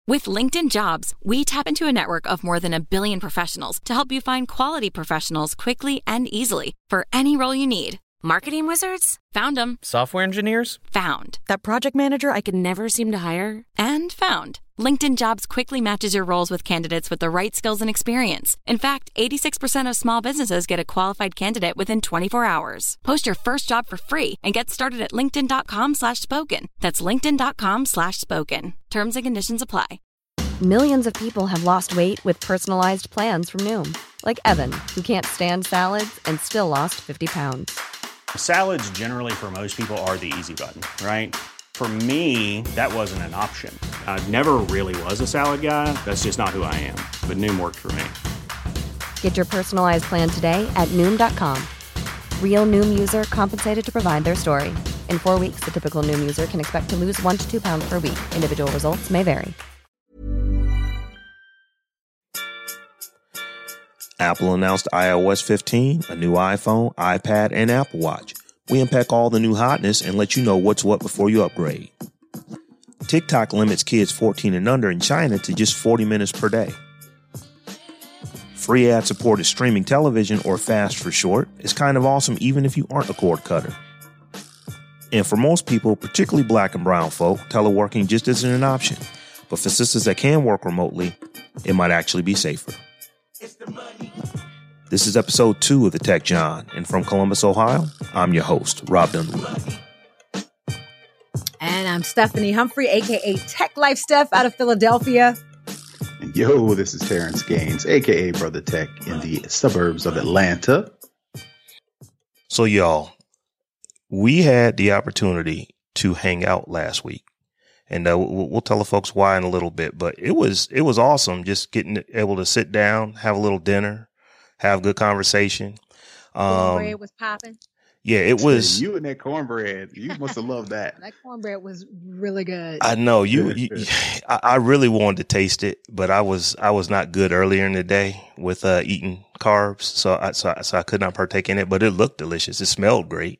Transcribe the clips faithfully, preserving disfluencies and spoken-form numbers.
With LinkedIn Jobs, we tap into a network of more than a billion professionals to help you find quality professionals quickly and easily for any role you need. Marketing wizards? Found them. Software engineers? Found. That project manager I could never seem to hire? And found. LinkedIn Jobs quickly matches your roles with candidates with the right skills and experience. In fact, eighty-six percent of small businesses get a qualified candidate within twenty-four hours. Post your first job for free and get started at linkedin.com slash spoken. That's linkedin.com slash spoken. Terms and conditions apply. Millions of people have lost weight with personalized plans from Noom. Like Evan, who can't stand salads and still lost fifty pounds. Salads generally for most people are the easy button, right? For me, that wasn't an option. I never really was a salad guy. That's just not who I am. But Noom worked for me. Get your personalized plan today at Noom dot com. Real Noom user compensated to provide their story. In four weeks, the typical Noom user can expect to lose one to two pounds per week. Individual results may vary. Apple announced i O S fifteen, a new iPhone, iPad, and Apple Watch. We unpack all the new hotness and let you know what's what before you upgrade. TikTok limits kids fourteen and under in China to just forty minutes per day. Free ad-supported streaming television, or FAST for short, is kind of awesome even if you aren't a cord cutter. And for most people, particularly black and brown folk, teleworking just isn't an option. But for sisters that can work remotely, it might actually be safer. This is episode two of the Tech John, and from Columbus, Ohio, I'm your host, Rob Dunwoody. And I'm Stephanie Humphrey, aka Tech Life Steph, out of Philadelphia. Yo, this is Terrence Gaines, aka Brother Tech, in the suburbs of Atlanta. So, y'all, we had the opportunity to hang out last week. And uh, we'll, we'll tell the folks why in a little bit, but it was it was awesome just getting able to sit down, have a little dinner, have good conversation. Um, cornbread was popping. Yeah, it was. You and that cornbread, you must have loved that. That cornbread was really good. I know you. you I, I really wanted to taste it, but I was I was not good earlier in the day with uh, eating carbs, so I, so I so I could not partake in it. But it looked delicious. It smelled great.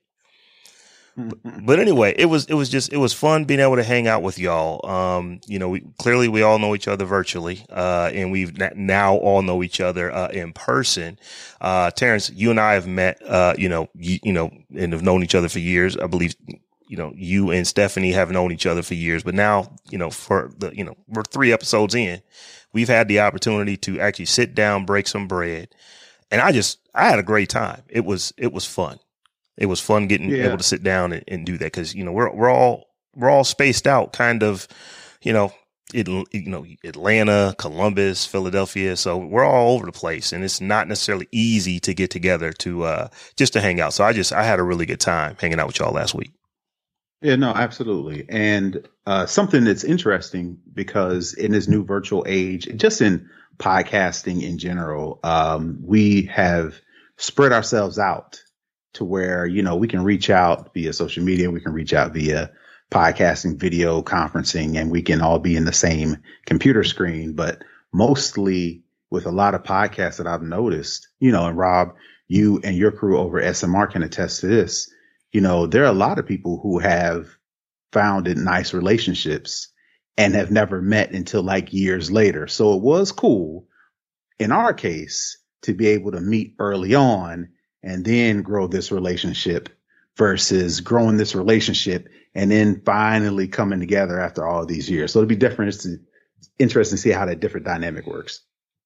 But anyway, it was, it was just, it was fun being able to hang out with y'all. Um, you know, we clearly we all know each other virtually, uh, and we've now all know each other, uh, in person. Uh, Terrence, you and I have met, uh, you know, you, you know, and have known each other for years. I believe, you know, you and Stephanie have known each other for years, but now, you know, for the, you know, we're three episodes in, we've had the opportunity to actually sit down, break some bread. And I just, I had a great time. It was, it was fun. It was fun getting yeah. able to sit down and, and do that because, you know, we're we're all we're all spaced out kind of, you know, it, you know, Atlanta, Columbus, Philadelphia. So we're all over the place, and it's not necessarily easy to get together to uh, just to hang out. So I just I had a really good time hanging out with y'all last week. Yeah, no, absolutely. And uh, something that's interesting because in this new virtual age, just in podcasting in general, um, we have spread ourselves out to where, you know, we can reach out via social media, we can reach out via podcasting, video conferencing, and we can all be in the same computer screen. But mostly with a lot of podcasts that I've noticed, you know, and Rob, you and your crew over S M R can attest to this. You know, there are a lot of people who have founded nice relationships and have never met until like years later. So it was cool in our case to be able to meet early on and then grow this relationship versus growing this relationship and then finally coming together after all of these years. So it'll be different. It's interesting to see how that different dynamic works.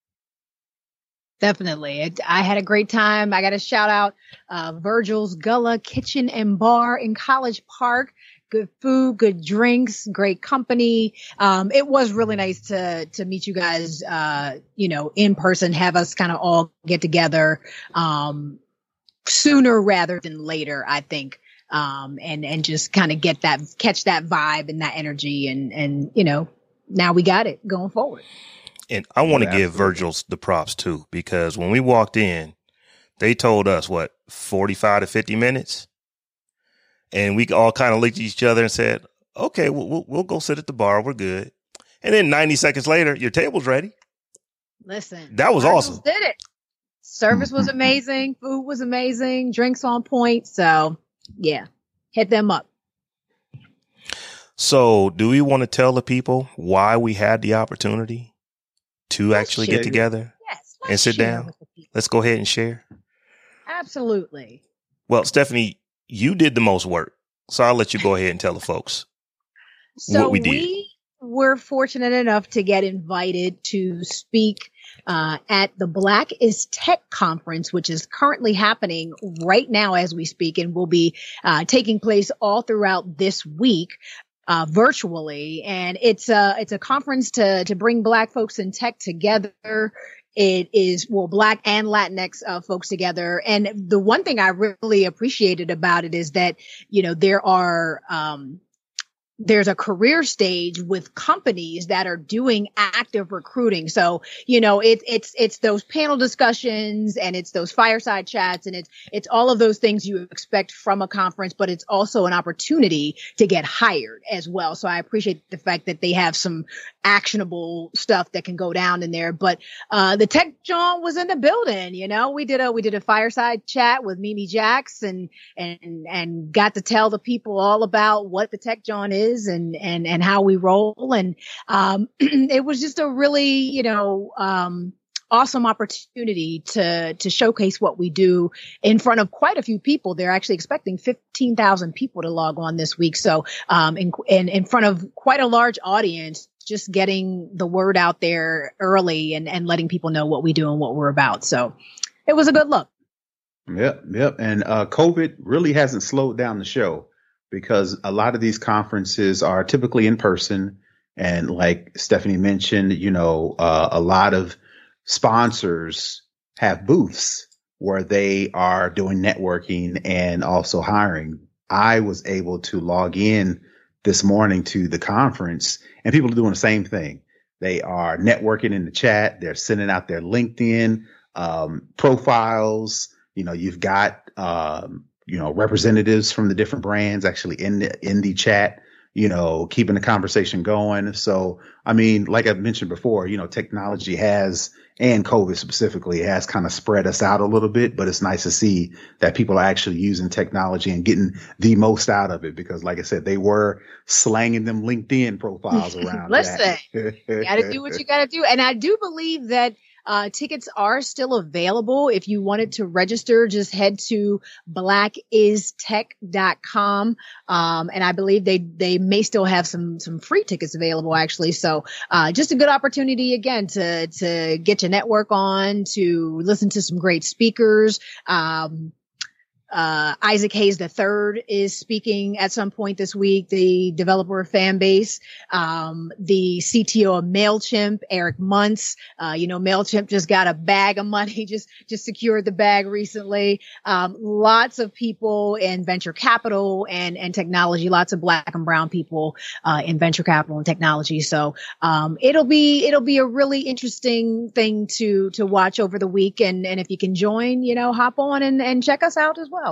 Definitely. It, I had a great time. I got to shout out uh, Virgil's Gullah Kitchen and Bar in College Park. Good food, good drinks, great company. Um, it was really nice to to meet you guys, uh, you know, in person, have us kind of all get together. Um, sooner rather than later, I think, um, and, and just kind of get that, catch that vibe and that energy. And, and, you know, now we got it going forward. And I want to yeah, give Virgil's the props too, because when we walked in, they told us what, forty-five to fifty minutes. And we all kind of looked at each other and said, okay, we'll, we'll, we'll go sit at the bar. We're good. And then ninety seconds later, your table's ready. Listen, that was Virgil's awesome. Did it. Service was amazing. Food was amazing. Drinks on point. So, yeah, hit them up. So do we want to tell the people why we had the opportunity to let's actually share. get together yes, and sit down? Let's go ahead and share. Absolutely. Well, Stephanie, you did the most work, so I'll let you go ahead and tell the folks so what we did. We were fortunate enough to get invited to speak uh, at the Black is Tech conference, which is currently happening right now as we speak and will be uh, taking place all throughout this week. Uh, virtually. And it's a, it's a conference to, to bring Black folks in tech together. It is, well, Black and Latinx uh, folks together. And the one thing I really appreciated about it is that, you know, there are, um, there's a career stage with companies that are doing active recruiting. So, you know, it's, it's, it's those panel discussions and it's those fireside chats and it's, it's all of those things you expect from a conference, but it's also an opportunity to get hired as well. So I appreciate the fact that they have some actionable stuff that can go down in there. But, uh, the Tech John was in the building, you know, we did a, we did a fireside chat with Mimi Jax and, and, and got to tell the people all about what the Tech John is. And, and, and how we roll. And, um, it was just a really, you know, um, awesome opportunity to, to showcase what we do in front of quite a few people. They're actually expecting fifteen thousand people to log on this week. So, um, in, in, in front of quite a large audience, just getting the word out there early and, and letting people know what we do and what we're about. So it was a good look. Yep. Yep. And, uh, COVID really hasn't slowed down the show, because a lot of these conferences are typically in person. And like Stephanie mentioned, you know, uh, a lot of sponsors have booths where they are doing networking and also hiring. I was able to log in this morning to the conference and people are doing the same thing. They are networking in the chat. They're sending out their LinkedIn um, profiles. You know, you've got, um, you know, representatives from the different brands actually in the, in the chat, you know, keeping the conversation going. So, I mean, like I mentioned before, you know, technology has, and COVID specifically has kind of spread us out a little bit, but it's nice to see that people are actually using technology and getting the most out of it, because like I said, they were slanging them LinkedIn profiles around. Listen, you gotta do what you gotta do. And I do believe that Uh, tickets are still available. If you wanted to register, just head to black is tech dot com. Um, and I believe they, they may still have some, some free tickets available actually. So, uh, just a good opportunity again to, to get your network on, to listen to some great speakers. Um, Uh, Isaac Hayes the third is speaking at some point this week, the developer of Fanbase, um, the C T O of MailChimp, Eric Muntz. Uh, you know, MailChimp just got a bag of money, just, just secured the bag recently. Um, lots of people in venture capital and, and technology, lots of Black and brown people, uh, in venture capital and technology. So, um, it'll be, it'll be a really interesting thing to, to watch over the week. And, and if you can join, you know, hop on and, and check us out as well.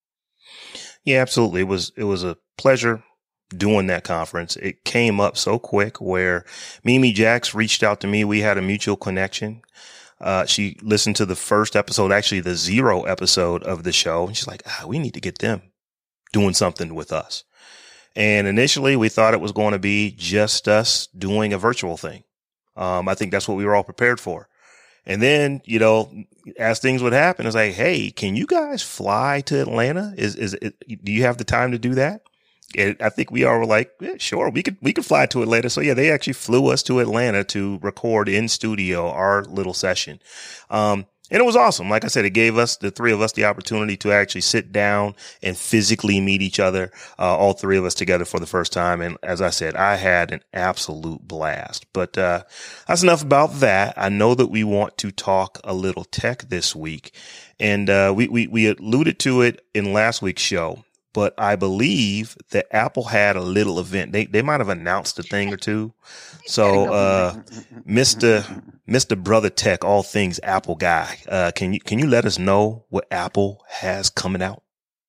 Yeah, absolutely. It was, it was a pleasure doing that conference. It came up so quick where Mimi Jax reached out to me. We had a mutual connection. Uh, she listened to the first episode, actually the zero episode of the show. And she's like, ah, we need to get them doing something with us. And initially we thought it was going to be just us doing a virtual thing. Um, I think that's what we were all prepared for. And then, you know, as things would happen, it's like, hey, can you guys fly to Atlanta? Is, is it, do you have the time to do that? And I think we all were like, yeah, sure, we could, we could fly to Atlanta. So yeah, they actually flew us to Atlanta to record in studio our little session. Um, and it was awesome. Like I said, it gave us, the three of us, the opportunity to actually sit down and physically meet each other, uh, all three of us together for the first time. And as I said, I had an absolute blast. But uh that's enough about that. I know that we want to talk a little tech this week. And uh we we, we alluded to it in last week's show. But I believe that Apple had a little event. They they might have announced a thing or two. So, uh, Mister Mister Brother Tech, all things Apple guy, uh, can you can you let us know what Apple has coming out?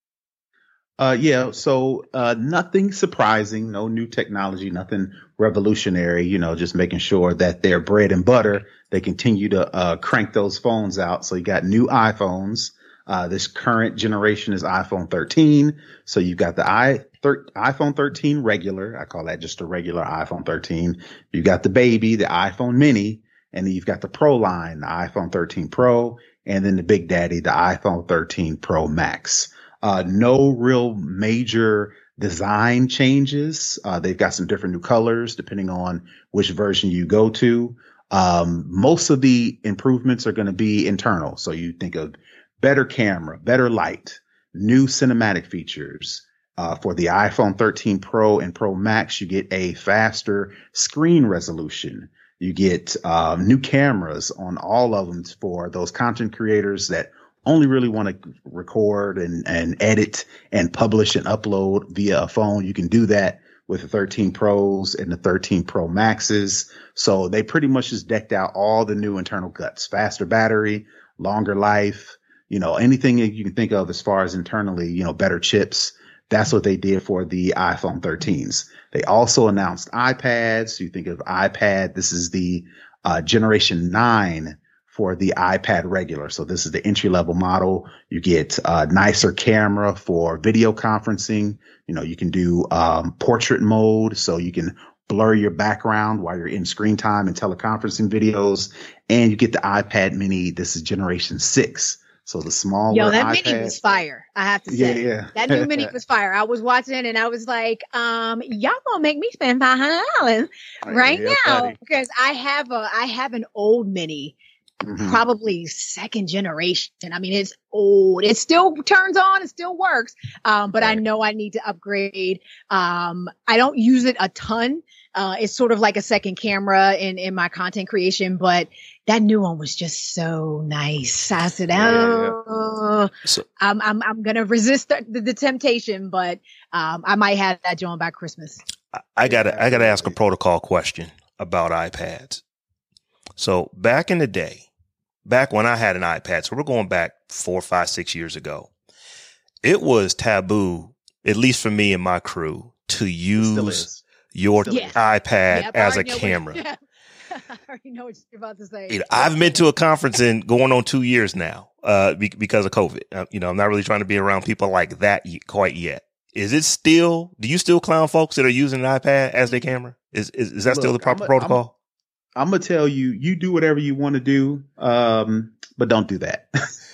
Uh, yeah. So, uh, nothing surprising, no new technology, nothing revolutionary. You know, just making sure that their bread and butter, they continue to uh, crank those phones out. So you got new iPhones. Uh, this current generation is iPhone thirteen. So you've got the i thir- iPhone thirteen regular. I call that just a regular iPhone thirteen. You've got the baby, the iPhone mini, and then you've got the Pro line, the iPhone thirteen Pro, and then the big daddy, the iPhone thirteen Pro Max. Uh, no real major design changes. Uh, they've got some different new colors depending on which version you go to. Um, most of the improvements are going to be internal. So you think of better camera, better light, new cinematic features. Uh, for the iPhone thirteen Pro and Pro Max, you get a faster screen resolution. You get um, new cameras on all of them for those content creators that only really want to record and, and edit and publish and upload via a phone. You can do that with the thirteen Pros and the thirteen Pro Maxes. So they pretty much just decked out all the new internal guts, faster battery, longer life, you know, anything that you can think of as far as internally, you know, better chips. That's what they did for the iPhone thirteens. They also announced iPads. You think of iPad. This is the uh, generation nine for the iPad regular. So this is the entry level model. You get a nicer camera for video conferencing. You know, you can do um, portrait mode, so you can blur your background while you're in screen time and teleconferencing videos. And you get the iPad mini. This is generation six. So the smaller Yo, that iPad. mini was fire. I have to say, Yeah, yeah. that new mini was fire. I was watching and I was like, um, y'all gonna make me spend five hundred dollars right Yeah, now buddy. because I have a, I have an old mini, Mhm. probably second generation. I mean, it's old. It still turns on. It still works. Um, but I Right. know I need to upgrade. Um, I don't use it a ton. Uh, it's sort of like a second camera in, in my content creation, but that new one was just so nice. I said, Yeah, yeah, yeah. oh, So- I'm, I'm, I'm going to resist the, the, the temptation, but, um, I might have that joint by Christmas. I- I gotta, I gotta ask a Absolutely. protocol question about iPads. So back in the day, back when I had an iPad, so we're going back four, five, six years ago, it was taboo, at least for me and my crew, to Still use is. your Still is. iPad Yep, I as a already know what- camera. yeah. I already know what you're about to say. You know, I've been to a conference in going on two years now, uh, be- because of COVID. Uh, you know, I'm not really trying to be around people like that y- quite yet. Is it still, do you still clown folks that are using an iPad as their camera? Is, is, is that still the Look, proper I'm a- protocol? I'm gonna tell you, you do whatever you want to do, um, but don't do that.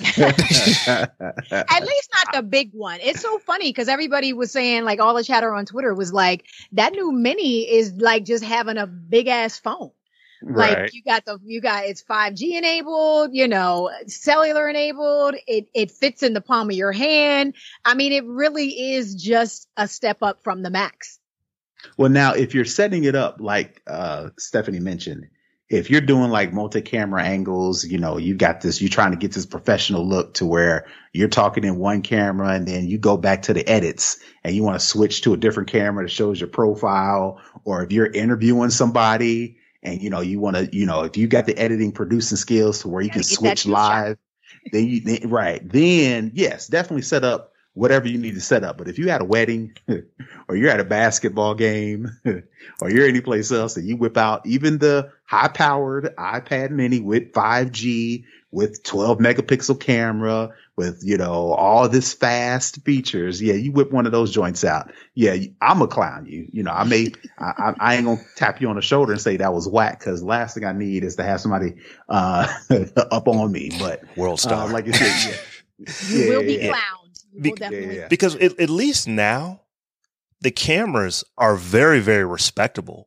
At least not the big one. It's so funny because everybody was saying, like, all the chatter on Twitter was like, that new mini is like just having a big ass phone. Like Right. you got the, you got, it's five G enabled, you know, cellular enabled. It, it fits in the palm of your hand. I mean, it really is just a step up from the Max. Well, now if you're setting it up like uh, Stephanie mentioned, if you're doing like multi-camera angles, you know, you got this, you're trying to get this professional look to where you're talking in one camera and then you go back to the edits and you want to switch to a different camera that shows your profile, or if you're interviewing somebody and, you know, you want to, you know, if you got the editing producing skills to where you Gotta can get that switch two shot. live, then you, then, right. Then yes, definitely set up whatever you need to set up. But if you had a wedding or you're at a basketball game or you're anyplace else and you whip out even the high powered iPad mini with five G, with twelve megapixel camera, with, you know, all this fast features. Yeah. You whip one of those joints out. Yeah. I'm a clown you, you know, I may, I, I, I ain't going to tap you on the shoulder and say that was whack. Cause last thing I need is to have somebody, uh, up on me. But, World star. uh, like you said, yeah. You Yeah, will be yeah, yeah. clowned. You Be- will definitely. yeah. Because it, at least now, the cameras are very, very respectable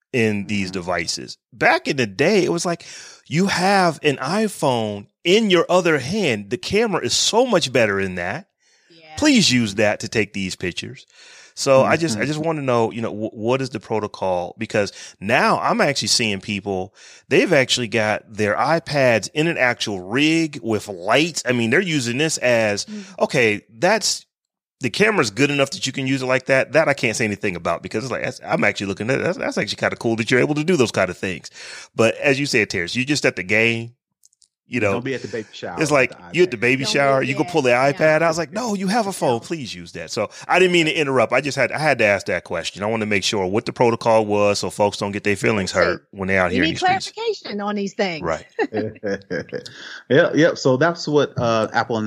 in these Mhm. devices. Back in the day, it was like you have an iPhone in your other hand. The camera is so much better in that. Yeah. Please use that to take these pictures. So I just, I Mhm. just want to know, you know, w- what is the protocol? Because now I'm actually seeing people, they've actually got their iPads in an actual rig with lights. I mean, they're using this as, okay, that's, the camera's good enough that you can use it like that. That I can't say anything about because it's like, that's, I'm actually looking at it. That's, that's actually kind of cool that you're able to do those kind of things. But as you said, Terrence, you just at the game, you know, Don't be at the baby shower. it's with like the you at the iPad. baby Don't shower, be- you go yeah, pull the yeah. iPad. I was like, no, you have a phone. Please use that. So I didn't mean to interrupt. I just had I had to ask that question. I want to make sure what the protocol was so folks don't get their feelings That's it. hurt when they're out You here in need these streets. clarification on these things. Right. yeah, yeah. So that's what uh, Apple announced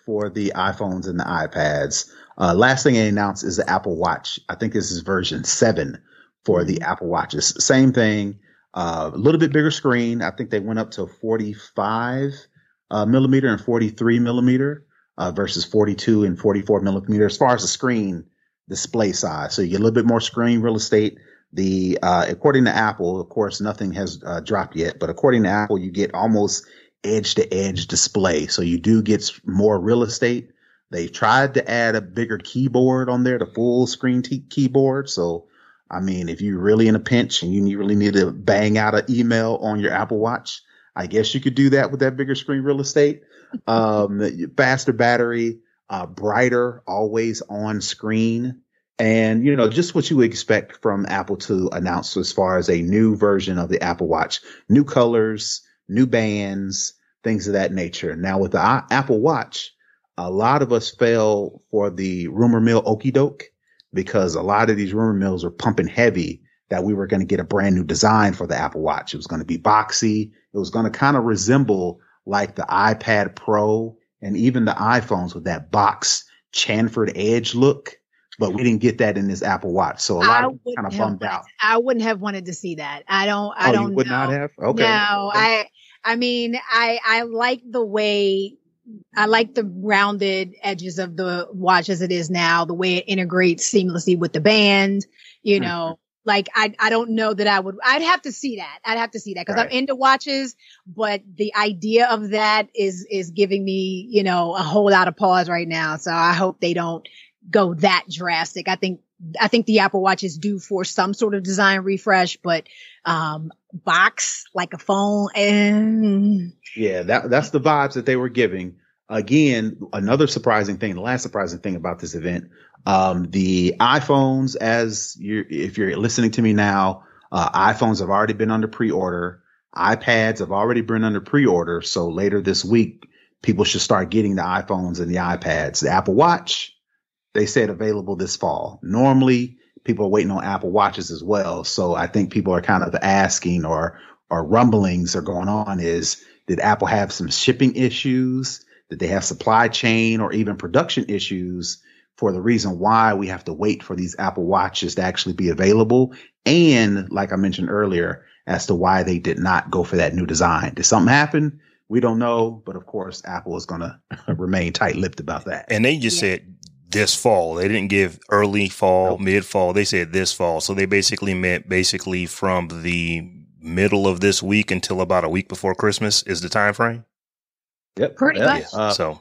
for the iPhones and the iPads. Uh, last thing they announced is the Apple Watch. I think this is version seven for the Apple Watches. Same thing, uh, a little bit bigger screen. I think they went up to forty-five uh, millimeter and forty-three millimeter uh, versus forty-two and forty-four millimeter as far as the screen display size. So you get a little bit more screen real estate. The uh, according to Apple, of course, nothing has uh, dropped yet, but according to Apple, you get almost edge to edge display. So you do get more real estate. They've tried to add a bigger keyboard on there, the full screen t- keyboard. So, I mean, if you're really in a pinch and you really need to bang out an email on your Apple Watch, I guess you could do that with that bigger screen real estate. Um, faster battery, uh, brighter, always on screen. And, you know, just what you would expect from Apple to announce as far as a new version of the Apple Watch, new colors, new bands, things of that nature. Now with the I- Apple Watch, a lot of us fell for the rumor mill okie doke because a lot of these rumor mills are pumping heavy that we were going to get a brand new design for the Apple Watch. It was going to be boxy. It was going to kind of resemble like the iPad Pro and even the iPhones with that box chamfered edge look. But we didn't get that in this Apple Watch. So a lot I of people kind of bummed wanted, out. I wouldn't have wanted to see that. I don't, I oh, don't you would know. not have? Okay. No, okay. I, I mean, I, I like the way, I like the rounded edges of the watch as it is now, the way it integrates seamlessly with the band, you know, mm-hmm. like I, I don't know that I would, I'd have to see that. I'd have to see that because right. I'm into watches, but the idea of that is, is giving me, you know, a whole lot of pause right now. So I hope they don't go that drastic. I think, I think the Apple Watch is due for some sort of design refresh, but, um, box like a phone. And yeah, that, that's the vibes that they were giving. Again, another surprising thing, the last surprising thing about this event, um, the iPhones, as you, if you're listening to me now, uh, iPhones have already been under pre-order. iPads have already been under pre-order. So later this week, people should start getting the iPhones and the iPads. The Apple Watch, they said available this fall. Normally, people are waiting on Apple Watches as well. So I think people are kind of asking or, or rumblings are going on is, did Apple have some shipping issues? Did they have supply chain or even production issues for the reason why we have to wait for these Apple Watches to actually be available? And like I mentioned earlier, as to why they did not go for that new design. Did something happen? We don't know. But of course, Apple is going to remain tight-lipped about that. And they just yeah. said this fall. They didn't give early fall, nope. mid fall. They said this fall. So they basically meant basically from the middle of this week until about a week before Christmas is the time frame. Yep. Pretty yep. much. Uh, so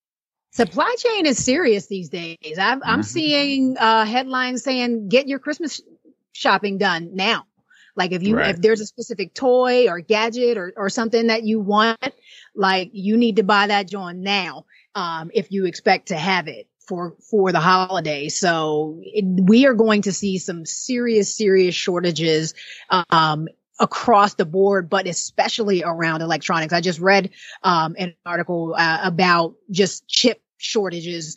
supply chain is serious these days. I'm, I'm mm-hmm. seeing uh, headlines saying get your Christmas shopping done now. Like if you, right. if there's a specific toy or gadget or, or something that you want, like you need to buy that joint now. Um, if you expect to have it for, for the holidays. So it, we are going to see some serious, serious shortages, um, across the board, but especially around electronics. I just read, um, an article uh, about just chip shortages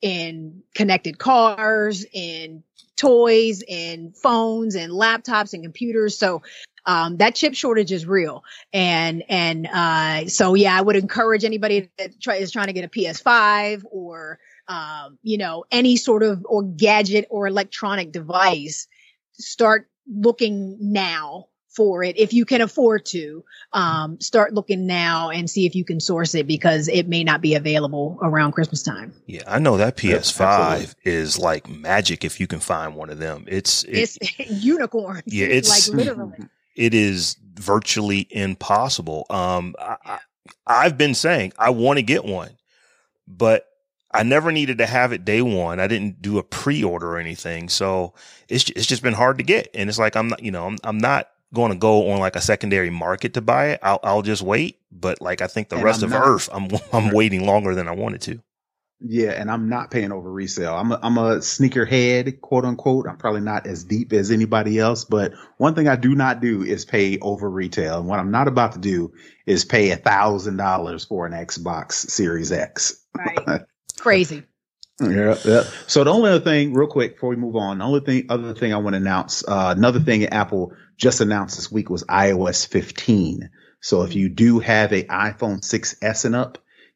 in connected cars, in toys, in phones, and laptops and computers. So, um, that chip shortage is real. And, and, uh, so yeah, I would encourage anybody that try, is trying to get a P S five or, um, you know, any sort of or gadget or electronic device, start looking now for it. If you can afford to, um, start looking now and see if you can source it because it may not be available around Christmas time. Yeah, I know that P S five Absolutely. Is like magic if you can find one of them. It's it, it's unicorn. Yeah, it's like literally. It is virtually impossible. Um, I, I, I've been saying I want to get one, but I never needed to have it day one. I didn't do a pre-order or anything, so it's it's just been hard to get. And it's like I'm not, you know, I'm I'm not going to go on like a secondary market to buy it. I'll I'll just wait. But like I think the and rest I'm of not, Earth, I'm I'm waiting longer than I wanted to. Yeah, and I'm not paying over resale. I'm a, I'm a sneaker head, quote unquote. I'm probably not as deep as anybody else, but one thing I do not do is pay over retail. And what I'm not about to do is pay a thousand dollars for an Xbox Series X. Right. Crazy. Yeah, yeah. So the only other thing, real quick, before we move on, the only thing, other thing I want to announce, uh, another thing Apple just announced this week was i O S fifteen. So if you do have a iPhone six S and up,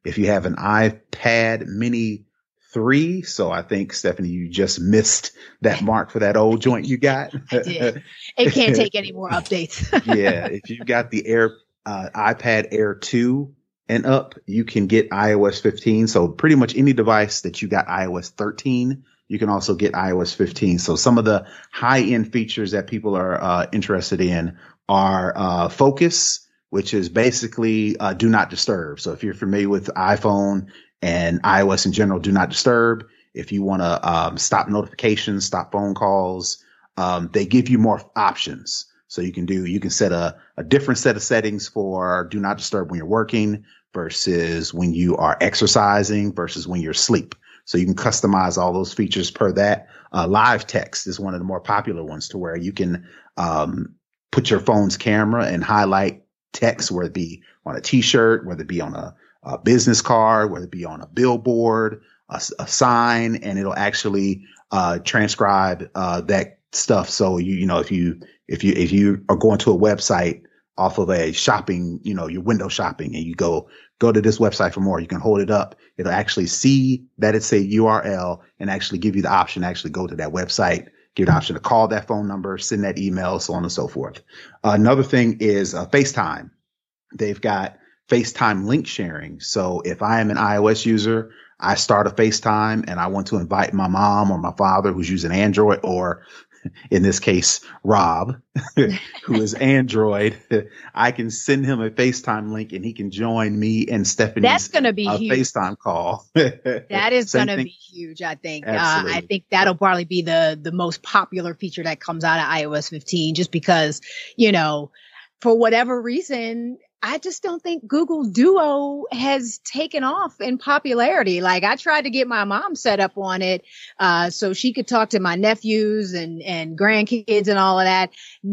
If you have an iPad Mini three, so I think, Stephanie, you just missed that mark for that old joint you got. I did. It can't take any more updates. Yeah, if you've got the Air uh, iPad Air two and up, you can get i O S fifteen. So pretty much any device that you got i O S thirteen, you can also get i O S fifteen. So some of the high-end features that people are uh, interested in are uh, Focus, which is basically uh, do not disturb. So if you're familiar with iPhone and iOS in general, do not disturb. If you want to um, stop notifications, stop phone calls, um, they give you more options. So you can do, you can set a, a different set of settings for do not disturb when you're working versus when you are exercising versus when you're asleep. So you can customize all those features per that. Uh, live text is one of the more popular ones, to where you can um, put your phone's camera and highlight text, whether it be on a t-shirt, whether it be on a, a business card, whether it be on a billboard, a, a sign, and it'll actually uh, transcribe uh, that stuff. So you, you know, if you, if you, if you are going to a website off of a shopping, you know, you're window shopping and you go, go to this website for more, you can hold it up. It'll actually see that it's a U R L and actually give you the option to actually go to that website, give you the option to call that phone number, send that email, so on and so forth. Uh, another thing is uh, FaceTime. They've got FaceTime link sharing. So if I am an iOS user, I start a FaceTime and I want to invite my mom or my father who's using Android, or in this case, Rob, who is Android, I can send him a FaceTime link and he can join me and Stephanie's That's gonna be uh, huge. FaceTime call. That is Same going to thing. be huge, I think. Uh, Absolutely. I think that'll probably be the the most popular feature that comes out of i O S fifteen, just because, you know, for whatever reason, I just don't think Google Duo has taken off in popularity. Like, I tried to get my mom set up on it, uh, so she could talk to my nephews and, and grandkids and all of that.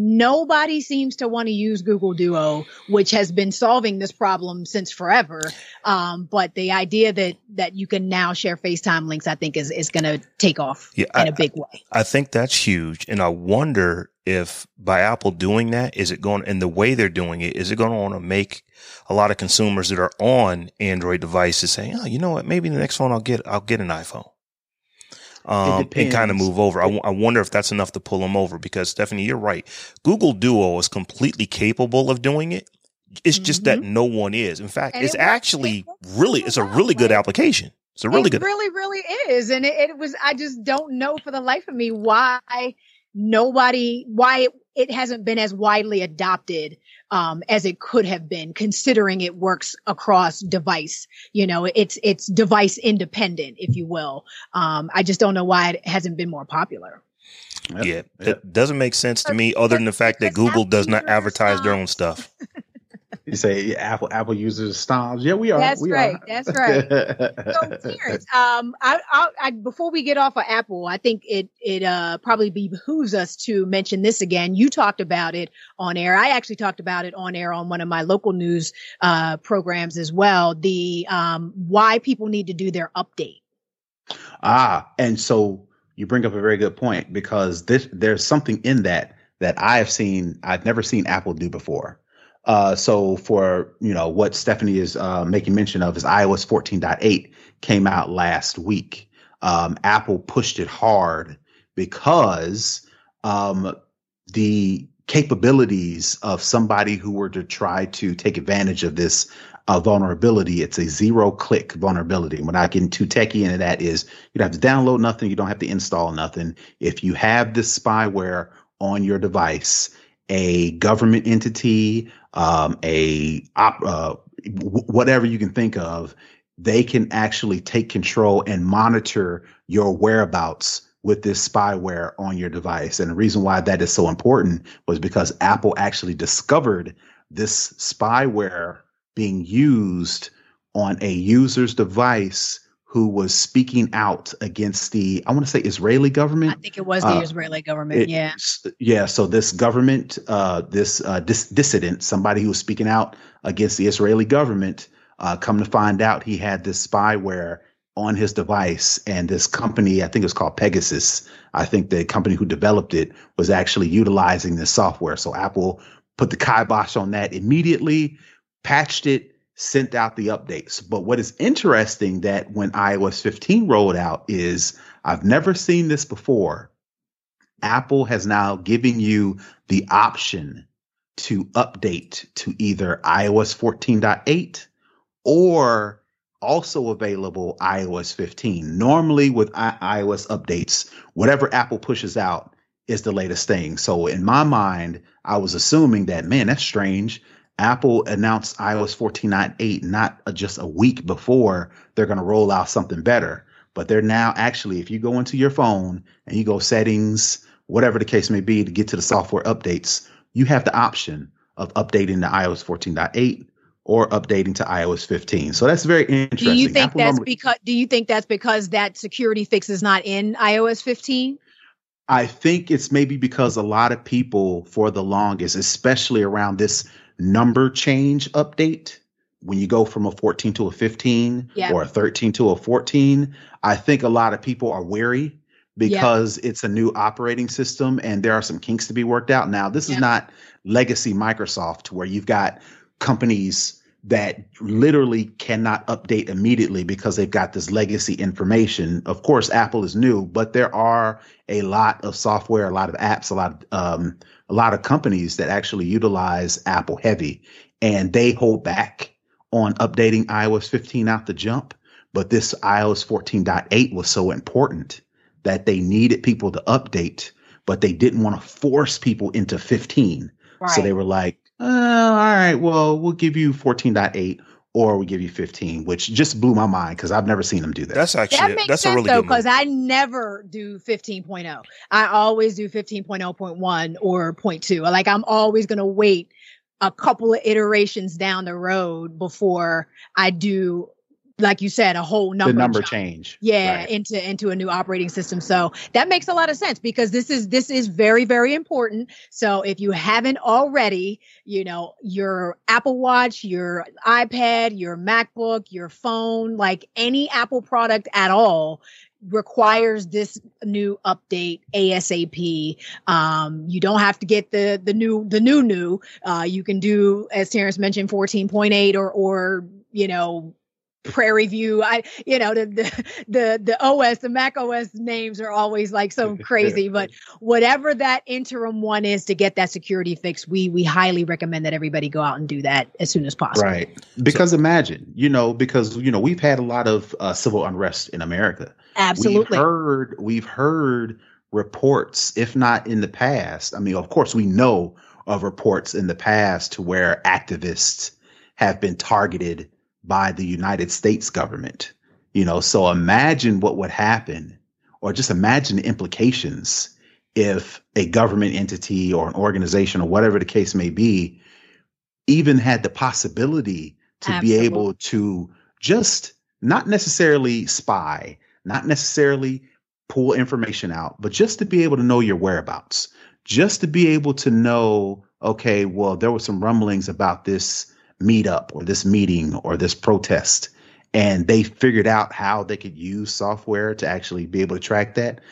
Nobody seems to want to use Google Duo, which has been solving this problem since forever. Um, but the idea that, that you can now share FaceTime links, I think is, is going to take off Yeah, in I- a big way. I think that's huge. And I wonder if by Apple doing that, is it going, and the way they're doing it, is it going to want to make a lot of consumers that are on Android devices saying, oh, you know what, maybe the next phone I'll get, I'll get an iPhone. Um, and kind of move over. I, w- I wonder if that's enough to pull them over, because Stephanie, you're right. Google Duo is completely capable of doing it. It's just that no one is. In fact, And it's it works- actually it works really, so it's a well, really good like- application. It's a really it good. really, really is. And it, it was, I just don't know for the life of me why nobody, why it, it hasn't been as widely adopted um, as it could have been, considering it works across device. You know, it's, it's device independent, if you will. Um, I just don't know why it hasn't been more popular. Yep. Yeah, Yep. that doesn't make sense to me, other than the fact that Because Google Apple does not users advertise their stop. own stuff. You say yeah, Apple Apple users snobs. Yeah, we are. That's we right. Are. That's right. So, Terrence, um, I, I, I, before we get off of Apple, I think it it uh, probably behooves us to mention this again. You talked about it on air. I actually talked about it on air on one of my local news uh, programs as well. The um, why people need to do their update. Ah, and so you bring up a very good point, because this there's something in that that I have seen, I've never seen Apple do before. Uh, so for, you know, what Stephanie is uh, making mention of is i O S fourteen point eight came out last week. Um, Apple pushed it hard because um, the capabilities of somebody who were to try to take advantage of this uh, vulnerability, it's a zero click vulnerability. When I get too techie into that, is you don't have to download nothing. You don't have to install nothing. If you have this spyware on your device, a government entity, um, a op, uh, w- whatever you can think of, they can actually take control and monitor your whereabouts with this spyware on your device. And the reason why that is so important was because Apple actually discovered this spyware being used on a user's device who was speaking out against the, I want to say, Israeli government. I think it was the Uh, Israeli government. It- yeah. Yeah. So this government, uh, this uh, dis- dissident, somebody who was speaking out against the Israeli government, uh, come to find out he had this spyware on his device. And this company, I think it was called Pegasus. I think the company who developed it was actually utilizing this software. So Apple put the kibosh on that immediately, patched it, sent out the updates. But what is interesting that when i O S fifteen rolled out is I've never seen this before. Apple has now given you the option to update to either i O S fourteen point eight or also available i O S fifteen. Normally with I- iOS updates, whatever Apple pushes out is the latest thing. So in my mind, I was assuming that, man, that's strange. Apple announced i O S fourteen point eight not uh, just a week before they're going to roll out something better. But they're now actually, if you go into your phone and you go settings, whatever the case may be, to get to the software updates, you have the option of updating to i O S fourteen point eight or updating to i O S fifteen. So that's very interesting. Do you think Apple that's normally, because do you think that's because that security fix is not in i O S fifteen? I think it's maybe because a lot of people for the longest, especially around this number change update, when you go from a fourteen to a fifteen yeah. or a thirteen to a fourteen, I think a lot of people are wary because yeah. it's a new operating system and there are some kinks to be worked out. Now, this yeah. is not legacy Microsoft where you've got companies that literally cannot update immediately because they've got this legacy information. Of course, Apple is new, but there are a lot of software, a lot of apps, a lot of, um, a lot of companies that actually utilize Apple heavy, and they hold back on updating i O S fifteen out the jump. But this i O S fourteen point eight was so important that they needed people to update, but they didn't want to force people into fifteen. Right. So they were like, oh, all right, well, we'll give you fourteen point eight or we give you fifteen, which just blew my mind because I've never seen them do that. That's actually, that makes that's sense, a really though, good because move. I never do fifteen point oh. I always do fifteen point oh point one or point two. Like I'm always going to wait a couple of iterations down the road before I do, like you said, a whole number, the number jump. change. Yeah, right. into into a new operating system. So that makes a lot of sense because this is this is very, very important. So if you haven't already, you know, your Apple Watch, your iPad, your MacBook, your phone, like any Apple product at all requires this new update ASAP. Um, you don't have to get the the new the new new. Uh, you can do, as Terrence mentioned, fourteen point eight or or you know. Prairie View. I, you know, the, the, the, the O S, the Mac O S names are always like so crazy, but whatever that interim one is to get that security fix, we, we highly recommend that everybody go out and do that as soon as possible. Right. Because so, imagine, you know, because, you know, we've had a lot of uh, civil unrest in America. Absolutely. We've heard, we've heard reports, if not in the past. I mean, of course, we know of reports in the past to where activists have been targeted by the United States government, you know, so imagine what would happen, or just imagine the implications if a government entity or an organization or whatever the case may be, even had the possibility to Absolutely. Be able to just not necessarily spy, not necessarily pull information out, but just to be able to know your whereabouts, just to be able to know, okay, well, there were some rumblings about this meetup or this meeting or this protest, and they figured out how they could use software to actually be able to track that.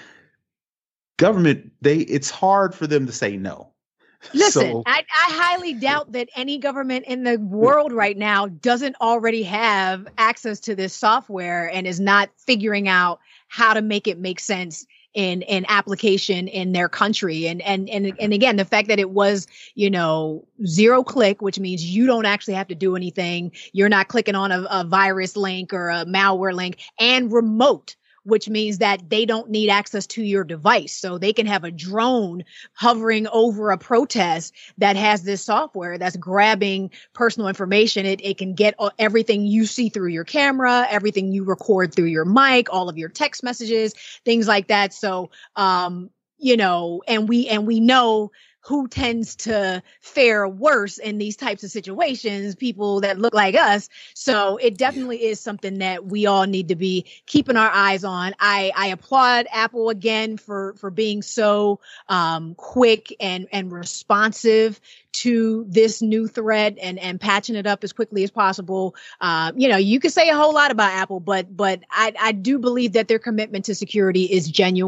Government, they it's hard for them to say no. Listen, so, I, I highly doubt that any government in the world right now doesn't already have access to this software and is not figuring out how to make it make sense in in application in their country. And and and and again, the fact that it was, you know, zero click, which means you don't actually have to do anything. You're not clicking on a, a virus link or a malware link, and remote, which means that they don't need access to your device. So they can have a drone hovering over a protest that has this software that's grabbing personal information. It, it can get everything you see through your camera, everything you record through your mic, all of your text messages, things like that. So, um, you know, and we, and we know who tends to fare worse in these types of situations, people that look like us. So it definitely is something that we all need to be keeping our eyes on. I, I applaud Apple again for, for being so um, quick and, and responsive to this new threat and, and patching it up as quickly as possible. Um, you know, you could say a whole lot about Apple, but but I, I do believe that their commitment to security is genuine.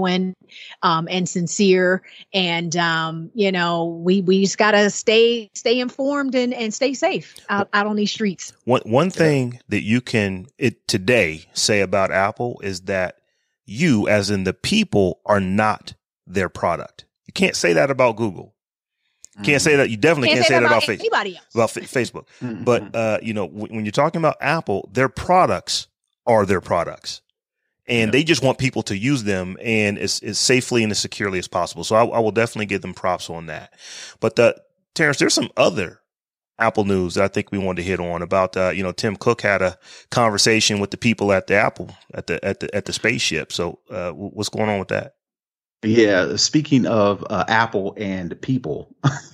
um, and sincere. And, um, you know, we, we just got to stay, stay informed and, and stay safe out, out on these streets. One, one thing that you can it today say about Apple is that you, as in the people, are not their product. You can't say that about Google. You can't say that. You definitely can't, can't say, say that about, about anybody else. About fa- Facebook. Mm-hmm. But, uh, you know, w- when you're talking about Apple, their products are their products. And yeah. they just want people to use them and as, as safely and as securely as possible. So I, I will definitely give them props on that. But, uh, Terrence, there's some other Apple news that I think we wanted to hit on about, uh, you know, Tim Cook had a conversation with the people at the Apple, at the, at the, at the spaceship. So, uh, what's going on with that? Yeah. Speaking of uh, Apple and people,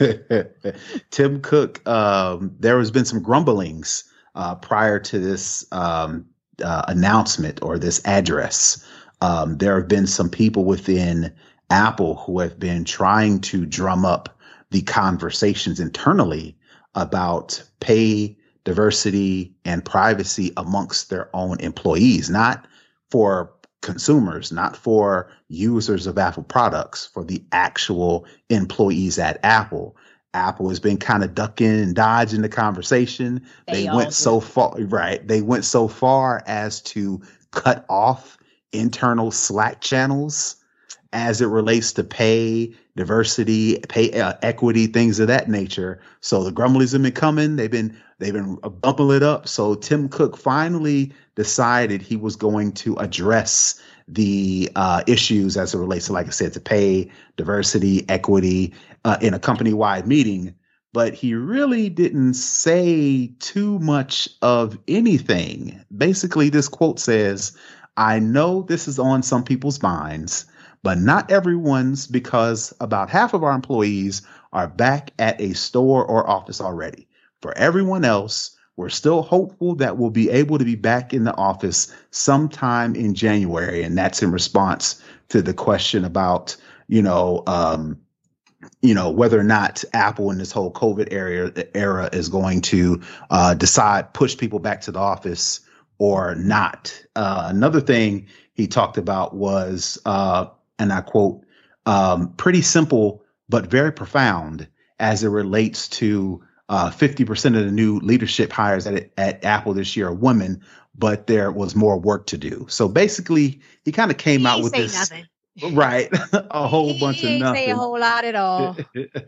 Tim Cook, um, there has been some grumblings uh, prior to this um, uh, announcement or this address. Um, there have been some people within Apple who have been trying to drum up the conversations internally about pay, diversity, and privacy amongst their own employees, not for consumers, not for users of Apple products, for the actual employees at Apple. Apple has been kind of ducking and dodging the conversation. They, they went so far, right? They went so far as to cut off internal Slack channels as it relates to pay, diversity, pay uh, equity, things of that nature. So the grumblings have been coming. They've been they've been bumping it up. So Tim Cook finally decided he was going to address the uh, issues as it relates to, like I said, to pay, diversity, equity uh, in a company-wide meeting. But he really didn't say too much of anything. Basically, this quote says, "I know this is on some people's minds, but not everyone's, because about half of our employees are back at a store or office already. For everyone else, we're still hopeful that we'll be able to be back in the office sometime in January." And that's in response to the question about, you know, um, you know, whether or not Apple in this whole COVID era, era is going to uh, decide, push people back to the office or not. Uh, another thing he talked about was, uh, and I quote, um, pretty simple, but very profound as it relates to uh, fifty percent of the new leadership hires at, at Apple this year are women, but there was more work to do. So basically, he kind of came he out with say this. Nothing. Right. a whole he bunch of ain't nothing. Say a whole lot at all.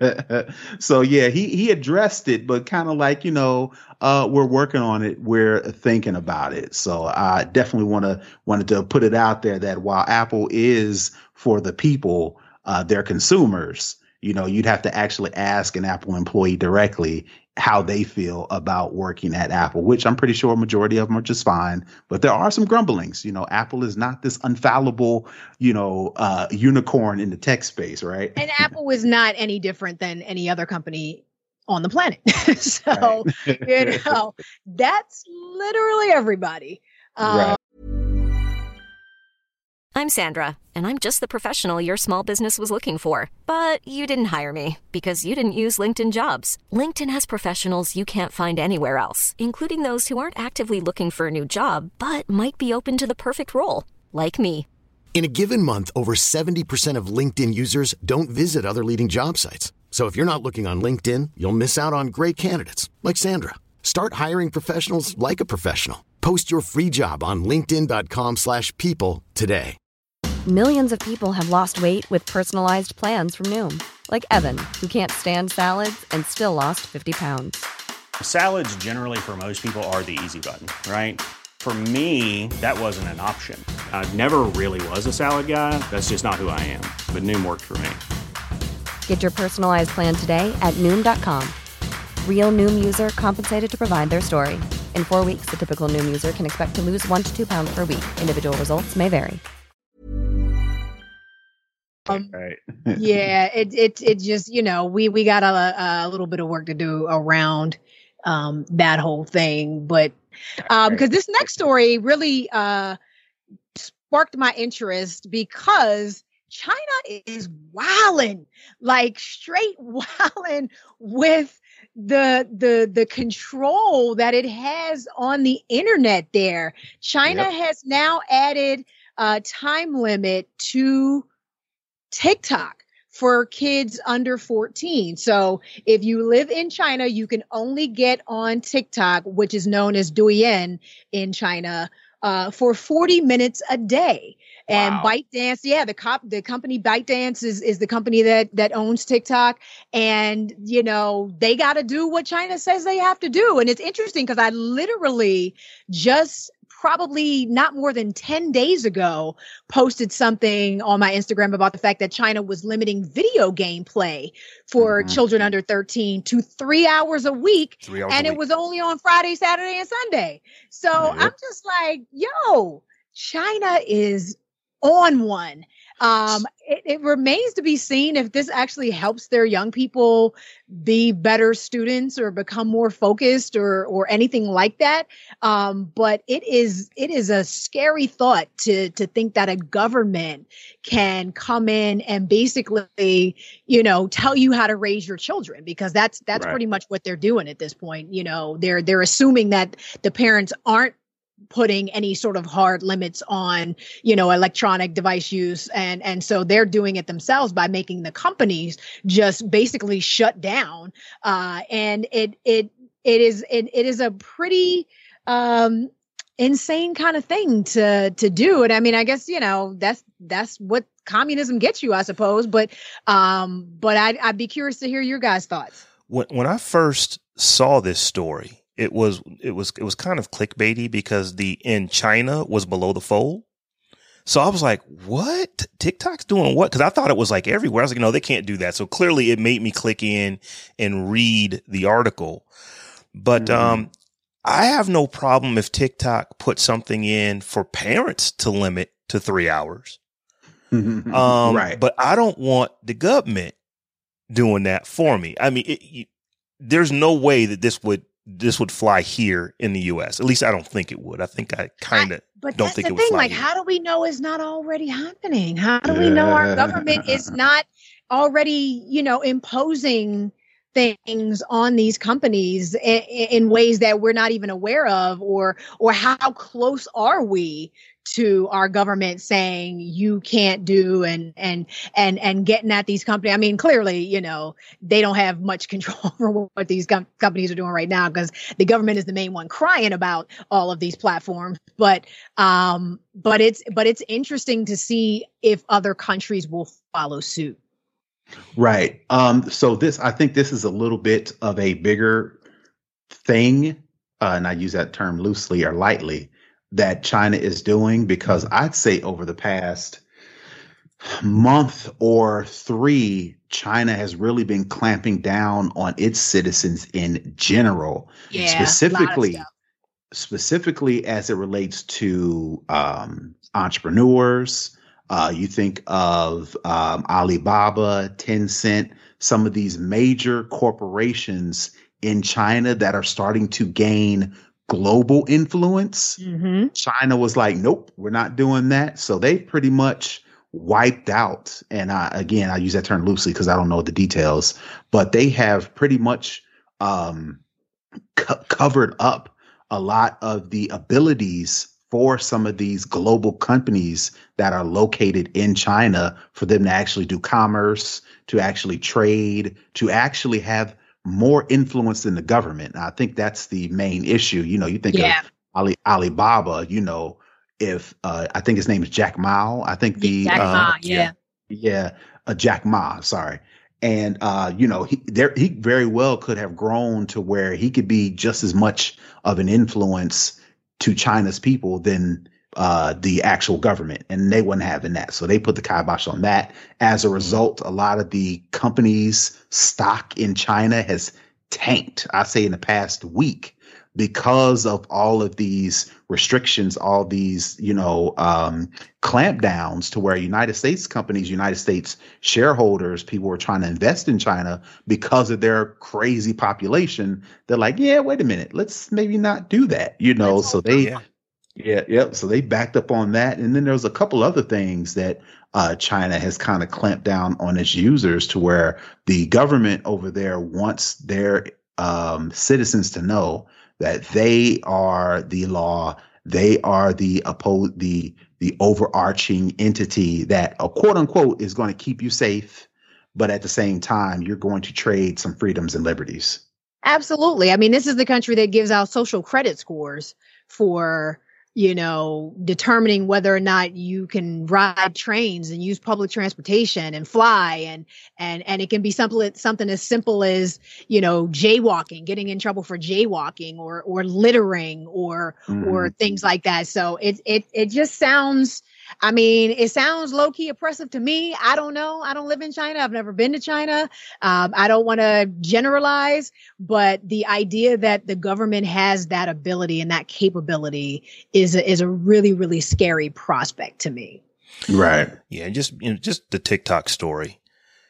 So, yeah, he, he addressed it, but kind of like, you know, uh, we're working on it. We're thinking about it. So I definitely want to wanted to put it out there that while Apple is for the people, uh, they're consumers. You know, you'd have to actually ask an Apple employee directly how they feel about working at Apple, which I'm pretty sure a majority of them are just fine. But there are some grumblings. You know, Apple is not this infallible, you know, uh, unicorn in the tech space, right? And Apple is not any different than any other company on the planet. So, right. you know, that's literally everybody. Um, right. I'm Sandra, and I'm just the professional your small business was looking for. But you didn't hire me because you didn't use LinkedIn Jobs. LinkedIn has professionals you can't find anywhere else, including those who aren't actively looking for a new job, but might be open to the perfect role, like me. In a given month, over seventy percent of LinkedIn users don't visit other leading job sites. So if you're not looking on LinkedIn, you'll miss out on great candidates like Sandra. Start hiring professionals like a professional. Post your free job on linkedin dot com slash people today. Millions of people have lost weight with personalized plans from Noom. Like Evan, who can't stand salads and still lost fifty pounds. Salads generally for most people are the easy button, right? For me, that wasn't an option. I never really was a salad guy. That's just not who I am. But Noom worked for me. Get your personalized plan today at Noom dot com. Real Noom user compensated to provide their story. In four weeks, the typical Noom user can expect to lose one to two pounds per week. Individual results may vary. Um, right. yeah, it it it just, you know, we we got a, a little bit of work to do around um, that whole thing, but um, because this next story really uh, sparked my interest because China is wilding, like straight wilding with the the the control that it has on the internet there. China yep. has now added a time limit to TikTok for kids under fourteen. So if you live in China, you can only get on TikTok, which is known as Douyin in China, uh, for forty minutes a day. And Wow. ByteDance, yeah, the cop, the company ByteDance is, is the company that, that owns TikTok. And, you know, they got to do what China says they have to do. And it's interesting because I literally just probably not more than ten days ago posted something on my Instagram about the fact that China was limiting video game play for Mhm. children under thirteen to three hours a week. Three hours And a it week. was only on Friday, Saturday, and Sunday. So Yep. I'm just like, yo, China is on one. Um, it, it remains to be seen if this actually helps their young people be better students or become more focused or or anything like that. Um, but it is it is a scary thought to to think that a government can come in and basically, you know, tell you how to raise your children, because that's that's Right. pretty much what they're doing at this point. You know, they're they're assuming that the parents aren't putting any sort of hard limits on, you know, electronic device use. And, and so they're doing it themselves by making the companies just basically shut down. Uh, and it, it, it is, it, it is a pretty, um, insane kind of thing to, to do. And I mean, I guess, you know, that's, that's what communism gets you, I suppose. But, um, but I'd, I'd be curious to hear your guys' thoughts. When when I first saw this story, it was it was it was kind of clickbaity because the in China was below the fold. So I was like, what? TikTok's doing what? Because I thought it was like everywhere. I was like, no, they can't do that. So clearly it made me click in and read the article. But Mhm. um, I have no problem if TikTok puts something in for parents to limit to three hours. Um, right. But I don't want the government doing that for me. I mean, it, you, there's no way that this would this would fly here in the U S. At least I don't think it would. I think I kind of But don't that's think the it would thing. fly Like, here. how do we know it's not already happening? How do we know our government is not already, you know, imposing things on these companies in, in ways that we're not even aware of, or or how close are we to our government saying you can't do and and and and getting at these companies? I mean, clearly, you know, they don't have much control over what these com- companies are doing right now, because the government is the main one crying about all of these platforms. But um, but it's but it's interesting to see if other countries will follow suit. Right. Um, so this, I think this is a little bit of a bigger thing, uh, and I use that term loosely or lightly, that China is doing, because I'd say over the past month or three, China has really been clamping down on its citizens in general, Yeah, specifically, a lot of specifically as it relates to um, entrepreneurs. Uh, you think of um, Alibaba, Tencent, some of these major corporations in China that are starting to gain global influence. Mm-hmm. China was like, nope, we're not doing that. So they pretty much wiped out. And I, again, I use that term loosely because I don't know the details, but they have pretty much um, co- covered up a lot of the abilities for some of these global companies that are located in China, for them to actually do commerce, to actually trade, to actually have more influence than the government. And I think that's the main issue. You know, you think Yeah. of Ali, Alibaba, you know, if uh, I think his name is Jack Ma. I think the Jack uh, Ma, yeah. yeah, uh, Jack Ma, sorry. And, uh, you know, he there he very well could have grown to where he could be just as much of an influence to China's people than uh, the actual government. And they weren't having that. So they put the kibosh on that. As a result, a lot of the companies' stock in China has tanked, I say, in the past week, because of all of these restrictions, all these, you know, um, clampdowns, to where United States companies, United States shareholders, people were trying to invest in China because of their crazy population. They're like, yeah, wait a minute, let's maybe not do that, you know. Let's so they, Yeah. yeah, yeah. So they backed up on that. And then there's a couple other things that uh, China has kind of clamped down on its users, to where the government over there wants their um, citizens to know that they are the law. They are the oppo- the the overarching entity that, a quote unquote, is going to keep you safe, but at the same time, you're going to trade some freedoms and liberties. Absolutely. I mean, this is the country that gives out social credit scores for, you know, determining whether or not you can ride trains and use public transportation and fly. And, and, and it can be something, something as simple as, you know, jaywalking, getting in trouble for jaywalking or, or littering or, mm-hmm. or things like that. So it, it, it just sounds, I mean, it sounds low key oppressive to me. I don't know. I don't live in China. I've never been to China. Um, I don't want to generalize, but the idea that the government has that ability and that capability is a, is a really, really scary prospect to me. Right. Yeah. And just, you know, just the TikTok story.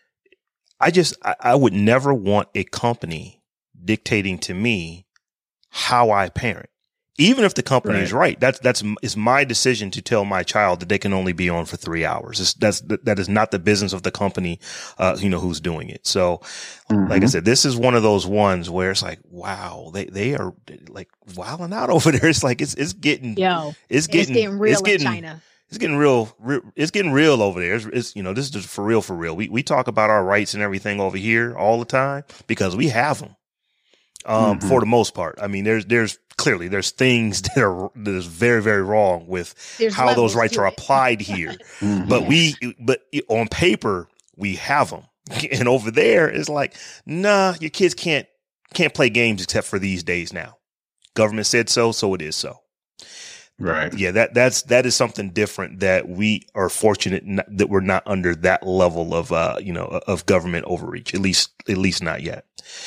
I just, I, I would never want a company dictating to me how I parent. Even if the company right. is right, that's, that's, it's my decision to tell my child that they can only be on for three hours. It's, that's, that is not the business of the company, uh, you know, who's doing it. So, mm-hmm. like I said, this is one of those ones where it's like, wow, they, they are like wilding out over there. It's like, it's, it's getting, Yo, it's getting, it's getting real it's getting, in China. It's getting real, real. It's getting real over there. It's, it's, you know, this is just for real, for real. We, we talk about our rights and everything over here all the time because we have them. Um, mm-hmm. for the most part. I mean, there's, there's clearly there's things that are, that is very, very wrong with there's how those rights are it. applied here. mm-hmm. But we, but on paper, we have them. And over there, it's like, nah, your kids can't, can't play games except for these days now. Government said so, so it is so. Right. Yeah. That, that's, that is something different that we are fortunate not, that we're not under that level of, uh, you know, of government overreach, at least, at least not yet.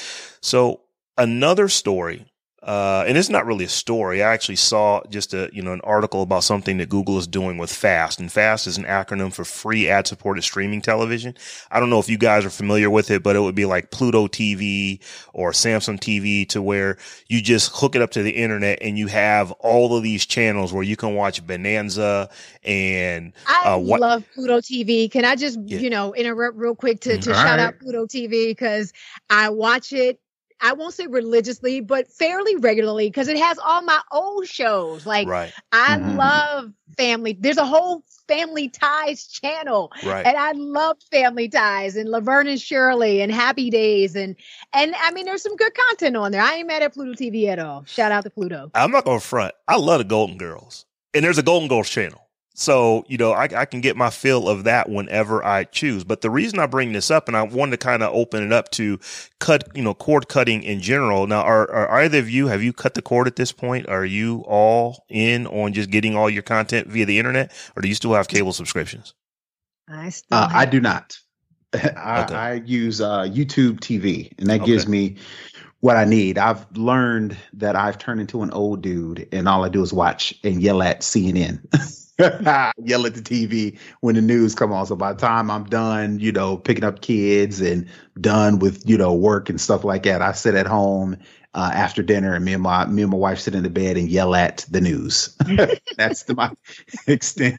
So, another story, uh, and it's not really a story. I actually saw just a, you know, an article about something that Google is doing with FAST, and FAST is an acronym for free ad supported streaming television. I don't know if you guys are familiar with it, but it would be like Pluto T V or Samsung T V, to where you just hook it up to the internet and you have all of these channels where you can watch Bonanza and, I uh, what- love Pluto T V. Can I just, yeah. you know, interrupt real quick to, to All shout right. out Pluto T V? Cause I watch it. I won't say religiously, but fairly regularly, because it has all my old shows. Like, right. I mm-hmm. love Family. There's a whole Family Ties channel, right. and I love Family Ties and Laverne and Shirley and Happy Days, and and I mean, there's some good content on there. I ain't mad at Pluto T V at all. Shout out to Pluto. I'm not gonna front. I love the Golden Girls, and there's a Golden Girls channel. So, you know, I, I can get my fill of that whenever I choose. But the reason I bring this up, and I wanted to kind of open it up to cut, you know, cord cutting in general. Now, are, are either of you, have you cut the cord at this point? Are you all in on just getting all your content via the internet, or do you still have cable subscriptions? I still Uh, have- I do not. I, Okay. I use uh, YouTube T V, and that Okay. gives me what I need. I've learned that I've turned into an old dude, and all I do is watch and yell at C N N. Yell at the T V when the news come on. So by the time I'm done, you know, picking up kids and done with, you know, work and stuff like that, I sit at home uh, after dinner, and me and my me and my wife sit in the bed and yell at the news. That's to my extent.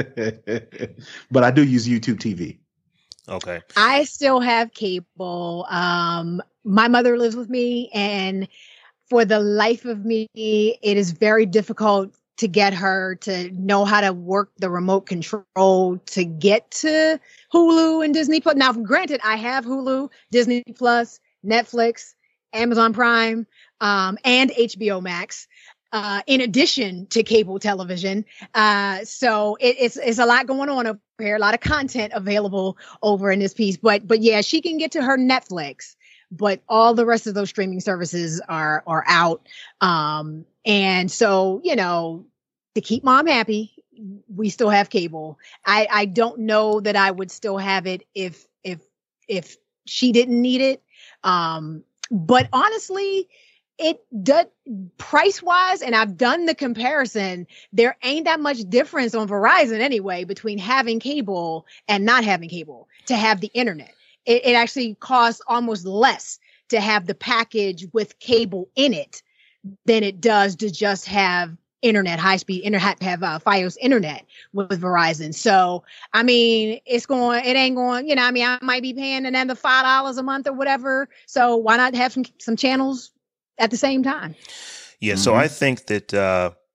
But I do use YouTube T V. Okay. I still have cable. Um, my mother lives with me, and for the life of me, it is very difficult to get her to know how to work the remote control to get to Hulu and Disney Plus. Now, granted, I have Hulu, Disney Plus, Netflix, Amazon Prime, um, and H B O Max, uh, in addition to cable television. Uh, so it, it's, it's a lot going on over here, a lot of content available over in this piece. But, but yeah, she can get to her Netflix, but all the rest of those streaming services are, are out. Um, And so, you know, to keep mom happy, we still have cable. I, I don't know that I would still have it if, if, if she didn't need it. Um, but honestly, it does price wise, and I've done the comparison. There ain't that much difference on Verizon anyway, between having cable and not having cable to have the internet. It, it actually costs almost less to have the package with cable in it than it does to just have internet, high speed internet, have uh, Fios internet with, with Verizon. So, I mean, it's going, it ain't going, you know, I mean, I might be paying another five dollars a month or whatever. So why not have some, some channels at the same time? Yeah. Mm-hmm. So I think that, uh,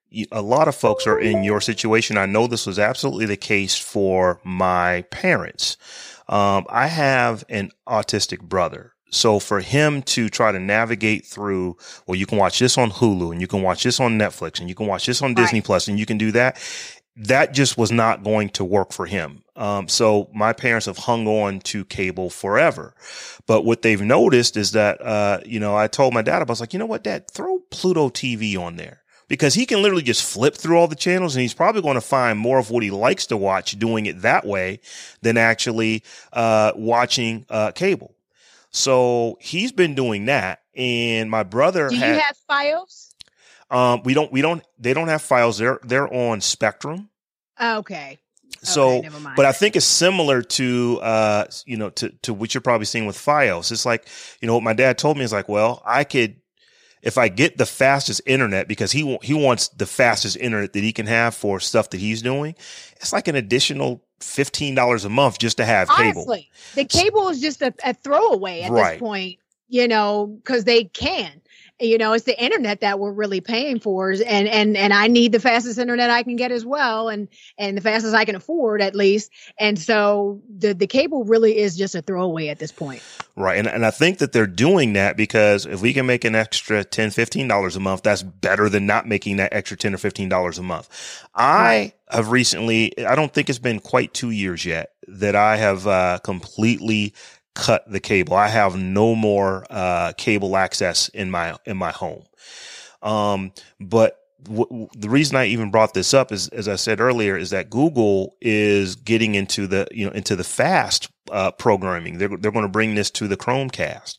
a lot of folks are in your situation. I know this was absolutely the case for my parents. Um, I have an autistic brother. So for him to try to navigate through, well, you can watch this on Hulu and you can watch this on Netflix and you can watch this on Disney Plus and you can do that. That just was not going to work for him. Um, so my parents have hung on to cable forever. But what they've noticed is that, uh, you know, I told my dad, I was like, you know what, Dad, throw Pluto T V on there. Because he can literally just flip through all the channels and he's probably going to find more of what he likes to watch doing it that way than actually uh watching uh cable. So he's been doing that. And my brother Do you had, have Fios? Um, we don't, we don't, they don't have Fios. They're, they're on Spectrum. Okay. So, okay, never mind. but I think it's similar to, uh, you know, to, to what you're probably seeing with Fios. It's like, you know, what my dad told me is like, well, I could, if I get the fastest internet, because he he wants the fastest internet that he can have for stuff that he's doing, it's like an additional fifteen dollars a month just to have cable. Honestly, the cable is just a, a throwaway at Right. this point, you know, because they can. You know, it's the internet that we're really paying for, and and and I need the fastest internet I can get as well, and and the fastest I can afford at least. And so the the cable really is just a throwaway at this point. Right. And and I think that they're doing that because if we can make an extra ten dollars, fifteen dollars a month, that's better than not making that extra ten dollars or fifteen dollars a month. I right. have recently, I don't think it's been quite two years yet that I have uh, completely cut the cable. I have no more uh cable access in my in my home. Um, but w- w- the reason I even brought this up is, as I said earlier, is that Google is getting into the you know into the fast uh programming. They're they're going to bring this to the Chromecast.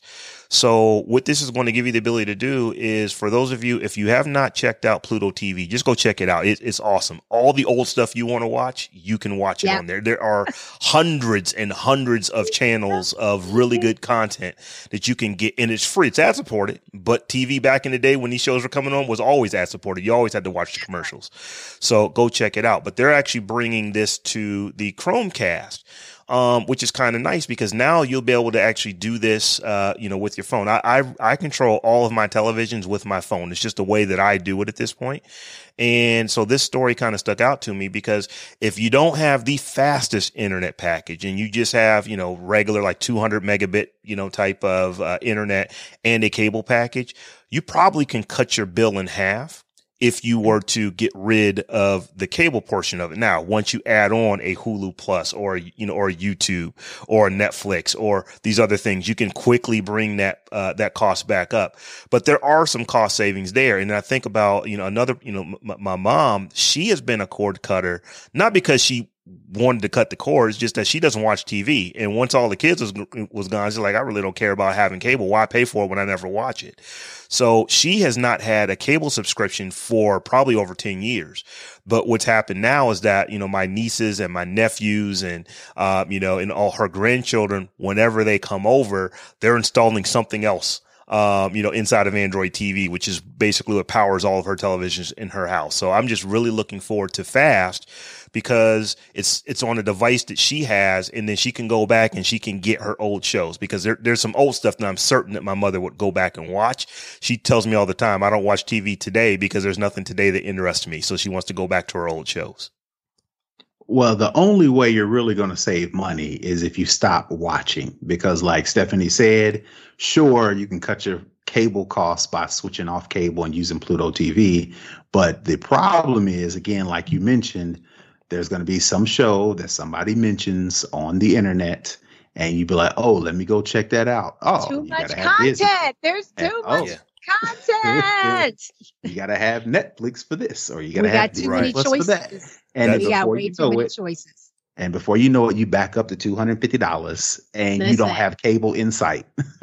So what this is going to give you the ability to do is, for those of you, if you have not checked out Pluto T V, just go check it out. It, it's awesome. All the old stuff you want to watch, you can watch it yeah. on there. There are hundreds and hundreds of channels of really good content that you can get, and it's free. It's ad supported, but T V back in the day when these shows were coming on was always ad supported. You always had to watch the commercials. So go check it out. But they're actually bringing this to the Chromecast. Um, which is kind of nice because now you'll be able to actually do this, uh, you know, with your phone. I, I, I control all of my televisions with my phone. It's just the way that I do it at this point. And so this story kind of stuck out to me because if you don't have the fastest internet package and you just have, you know, regular like two hundred megabit, you know, type of uh, internet and a cable package, you probably can cut your bill in half if you were to get rid of the cable portion of it. Now, once you add on a Hulu Plus or, you know, or YouTube or Netflix or these other things, you can quickly bring that, uh, that cost back up. But there are some cost savings there. And I think about, you know, another, you know, m- my mom, she has been a cord cutter, not because she wanted to cut the cord. It's just that she doesn't watch T V. And once all the kids was, was gone, she's like, I really don't care about having cable. Why pay for it when I never watch it? So she has not had a cable subscription for probably over ten years. But what's happened now is that, you know, my nieces and my nephews and, uh, you know, and all her grandchildren, whenever they come over, they're installing something else. Um, you know, inside of Android T V, which is basically what powers all of her televisions in her house. So I'm just really looking forward to Fast because it's, it's on a device that she has, and then she can go back and she can get her old shows because there, there's some old stuff that I'm certain that my mother would go back and watch. She tells me all the time, I don't watch T V today because there's nothing today that interests me. So she wants to go back to her old shows. Well, the only way you're really going to save money is if you stop watching, because like Stephanie said, sure, you can cut your cable costs by switching off cable and using Pluto T V. But the problem is, again, like you mentioned, there's going to be some show that somebody mentions on the internet and you'd be like, oh, let me go check that out. Oh, too you much gotta have content. Disney. There's too And, much oh, content. You got to have Netflix for this, or you got We to have got too Disney many Plus for that. choices. And then We got before way you too know many it, choices. and before you know it, you back up to two hundred fifty dollars and you don't Listen. have cable in sight.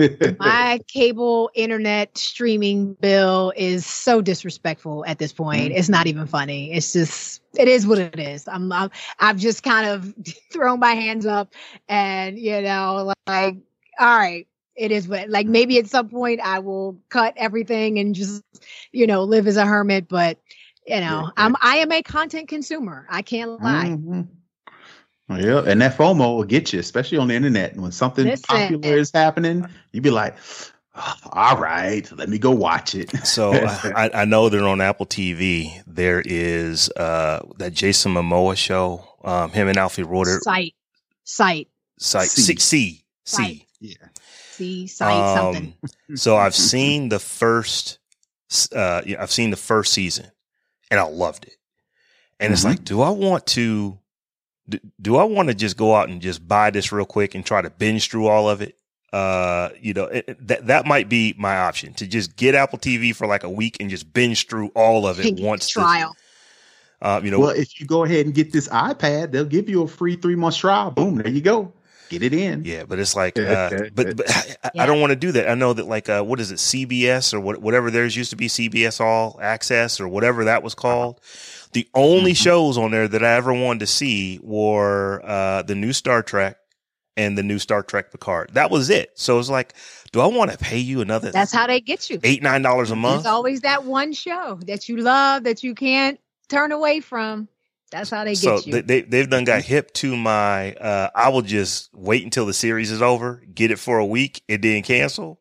My cable internet streaming bill is so disrespectful at this point. Mhm. It's not even funny. It's just, it is what it is. I'm, I'm I've just kind of thrown my hands up and, you know, like, all right, it is what, like, maybe at some point I will cut everything and just, you know, live as a hermit. But, you know, Yeah, I'm, I am a content consumer. I can't lie. Mhm. Yeah, and that FOMO will get you, especially on the internet. When something Listen. popular is happening, you be like, All right, let me go watch it. So I, I know they're on Apple T V. There is uh, that Jason Momoa show. Um, him and Alfie Roeder. Sight, sight, sight, C, C, C. Yeah, C, sight, um, something. So I've seen the first. Uh, yeah, I've seen the first season, and I loved it. And mm-hmm. it's like, do I want to? Do, do I want to just go out and just buy this real quick and try to binge through all of it? Uh, you know, it, it, that that might be my option, to just get Apple T V for like a week and just binge through all of it once. Trial. This, uh, you know, well, if you go ahead and get this iPad, they'll give you a free three month trial. Boom, there you go. Get it in. Yeah, but it's like, uh, but, but I, yeah. I don't want to do that. I know that like, uh, what is it, C B S or what, whatever theirs used to be, C B S All Access or whatever that was called. The only mm-hmm. shows on there that I ever wanted to see were uh, the new Star Trek and the new Star Trek Picard. That was it. So it's like, do I want to pay you another? That's how they get you. Eight, nine dollars a month. There's always that one show that you love that you can't turn away from. That's how they get so you. So they, they've done got hip to my, uh, I will just wait until the series is over, get it for a week, and then cancel.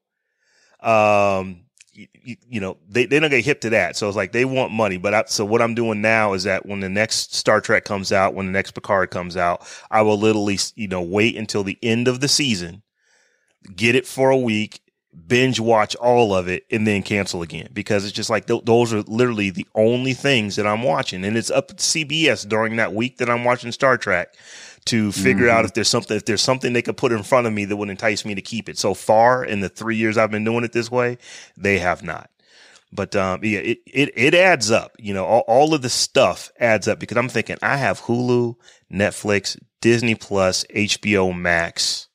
Um, you, you know, they, they don't get hip to that. So it's like they want money. But I, so what I'm doing now is that when the next Star Trek comes out, when the next Picard comes out, I will literally, you know, wait until the end of the season, get it for a week, binge watch all of it, and then cancel again, because it's just like th- those are literally the only things that I'm watching. And it's up to C B S during that week that I'm watching Star Trek to figure mm-hmm. out if there's something, if there's something they could put in front of me that would entice me to keep it. So far in the three years I've been doing it this way, they have not. But, um, yeah, it, it, it adds up, you know, all, all of the stuff adds up, because I'm thinking I have Hulu, Netflix, Disney Plus, H B O Max.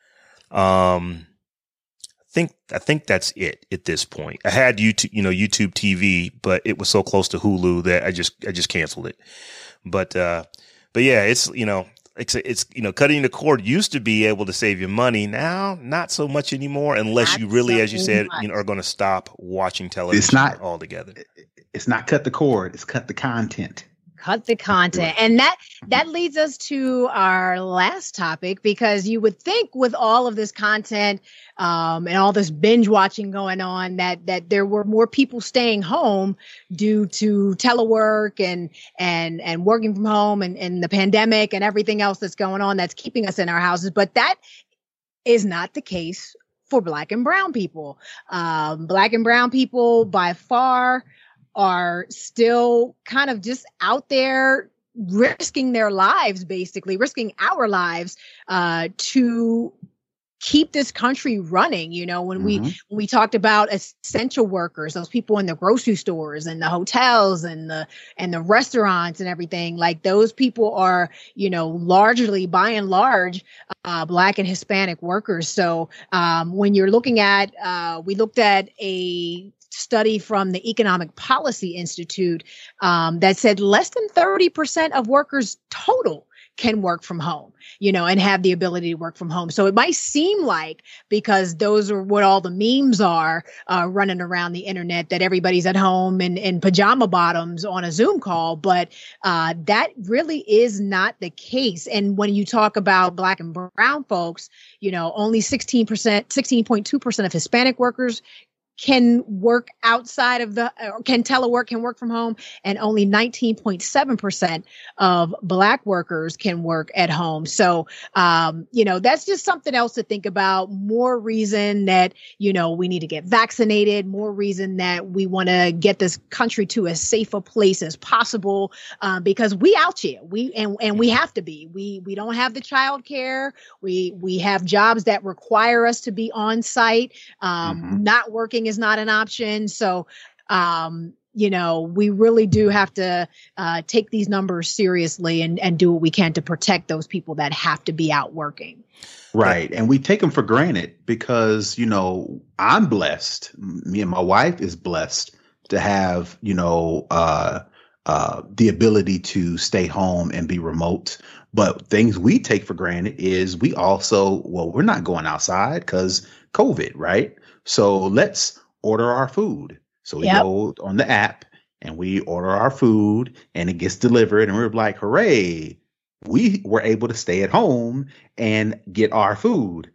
Um, I think, I think that's it at this point. I had YouTube, you know, YouTube T V, but it was so close to Hulu that I just, I just canceled it. But, uh, but yeah, it's, you know, It's, it's, you know, cutting the cord used to be able to save you money. Now, not so much anymore, unless not you really, so as you said, much. you know, are going to stop watching television it's not, altogether. It's not cut the cord. It's cut the content. Cut the content. And that, that leads us to our last topic, because you would think with all of this content, um, and all this binge watching going on, that, that there were more people staying home due to telework and, and, and working from home and, and the pandemic and everything else that's going on that's keeping us in our houses. But that is not the case for Black and brown people. Um, Black and brown people by far are still kind of just out there risking their lives, basically risking our lives, uh, to keep this country running. You know, when mm-hmm. we, when we talked about essential workers, those people in the grocery stores and the hotels and the, and the restaurants and everything, like those people are, you know, largely by and large, uh, Black and Hispanic workers. So, um, when you're looking at, uh, we looked at a study from the Economic Policy Institute, um, that said less than thirty percent of workers total can work from home, you know, and have the ability to work from home. So it might seem like, because those are what all the memes are, uh, running around the internet, that everybody's at home in, in pajama bottoms on a Zoom call, but, uh, that really is not the case. And when you talk about Black and brown folks, you know, only sixteen percent, sixteen point two percent of Hispanic workers can work outside of the, or can telework, can work from home, and only nineteen point seven percent of Black workers can work at home. So, um, you know, that's just something else to think about. More reason that, you know, we need to get vaccinated, more reason that we want to get this country to as safe a place as possible, uh, because we out here, we, and, and we have to be, we, we don't have the child care. We, we have jobs that require us to be on site. Um, mm-hmm. Not working is not an option. So, um, you know, we really do have to uh, take these numbers seriously and, and do what we can to protect those people that have to be out working. Right. And we take them for granted because, you know, I'm blessed. Me and my wife is blessed to have, you know, uh, uh, the ability to stay home and be remote. But things we take for granted is we also, well, we're not going outside because COVID, right? So let's order our food. So we yep. go on the app and we order our food and it gets delivered and we're like, hooray, we were able to stay at home and get our food.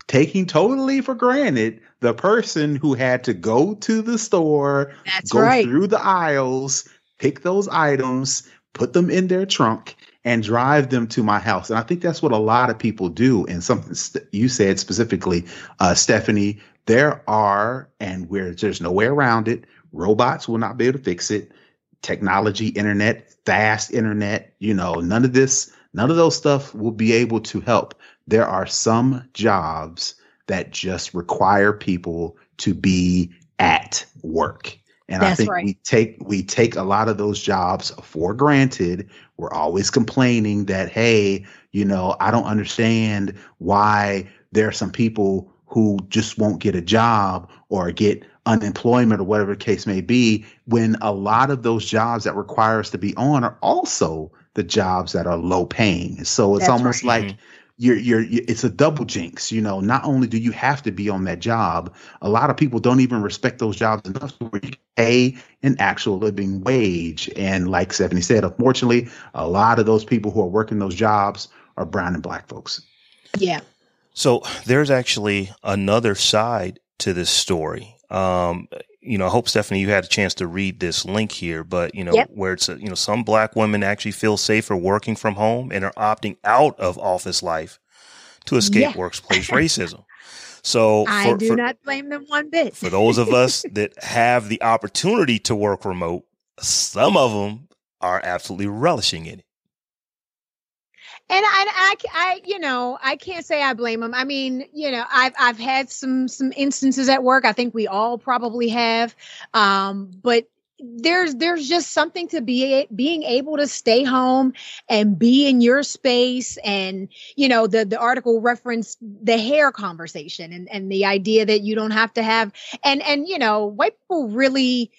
taking totally for granted the person who had to go to the store, That's go right. through the aisles, pick those items, put them in their trunk, and drive them to my house. And I think that's what a lot of people do. And something st- you said specifically, uh, Stephanie, there are, and where there's no way around it, robots will not be able to fix it. Technology, internet, fast internet, you know, none of this, none of those stuff will be able to help. There are some jobs that just require people to be at work. And That's I think right. we take we take a lot of those jobs for granted. We're always complaining that, hey, you know, I don't understand why there are some people who just won't get a job or get unemployment or whatever the case may be, when a lot of those jobs that require us to be on are also the jobs that are low paying. So it's That's almost right. like you're, you're, you it's a double jinx. You know, not only do you have to be on that job, a lot of people don't even respect those jobs enough to where you can pay an actual living wage. And like Stephanie said, unfortunately, a lot of those people who are working those jobs are brown and black folks. Yeah. So there's actually another side to this story. Um, you know, I hope, Stephanie, you had a chance to read this link here, but, you know, Yep. where it's, a, you know, some black women actually feel safer working from home and are opting out of office life to escape Yeah. workplace racism. So I for, do for, not blame them one bit. for those of us that have the opportunity to work remote, some of them are absolutely relishing in it. And I, I, I, you know, I can't say I blame them. I mean, you know, I've, I've had some, some instances at work. I think we all probably have. Um, but there's, there's just something to be, being able to stay home and be in your space. And, you know, the, the article referenced the hair conversation and, and the idea that you don't have to have, and, and, you know, white people really,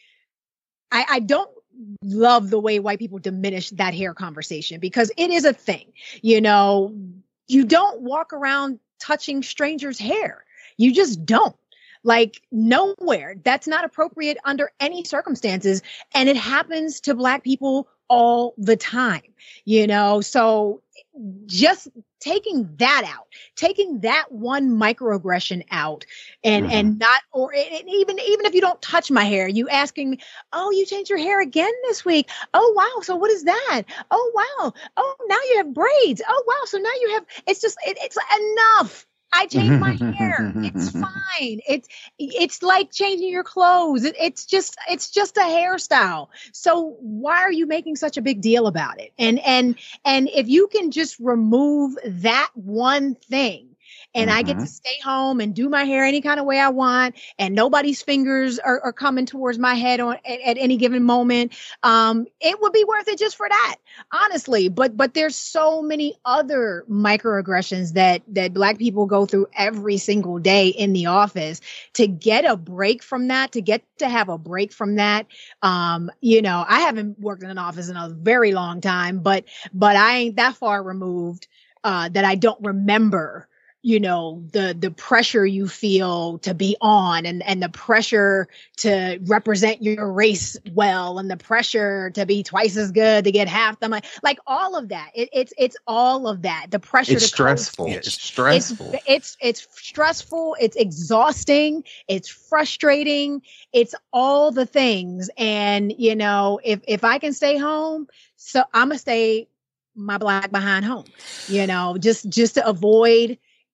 I, I don't love the way white people diminish that hair conversation, because it is a thing. You know, you don't walk around touching strangers' hair. You just don't. Like, nowhere. That's not appropriate under any circumstances. And it happens to black people all the time, you know? So just taking that out, taking that one microaggression out, and, mm-hmm. and not, or and even, even if you don't touch my hair, you asking me, oh, you changed your hair again this week. Oh, wow. So what is that? Oh, wow. Oh, now you have braids. Oh, wow. So now you have, it's just, it, it's enough. I changed my hair. It's fine. It's, it's like changing your clothes. It, it's just, it's just a hairstyle. So why are you making such a big deal about it? And, and, and if you can just remove that one thing, and mm-hmm. I get to stay home and do my hair any kind of way I want, and nobody's fingers are, are coming towards my head on at, at any given moment, um, it would be worth it just for that, honestly. But but there's so many other microaggressions that that black people go through every single day in the office. To get a break from that, to get to have a break from that, um, you know, I haven't worked in an office in a very long time, but but I ain't that far removed uh, that I don't remember, you know, the, the pressure you feel to be on, and, and the pressure to represent your race well, and the pressure to be twice as good to get half the money, like all of that. It, it's, it's all of that. The pressure it's to stressful. coach. It's stressful. It's, it's, it's stressful. It's exhausting. It's frustrating. It's all the things. And, you know, if, if I can stay home, so I'm going to stay my black behind home, you know, just, just to avoid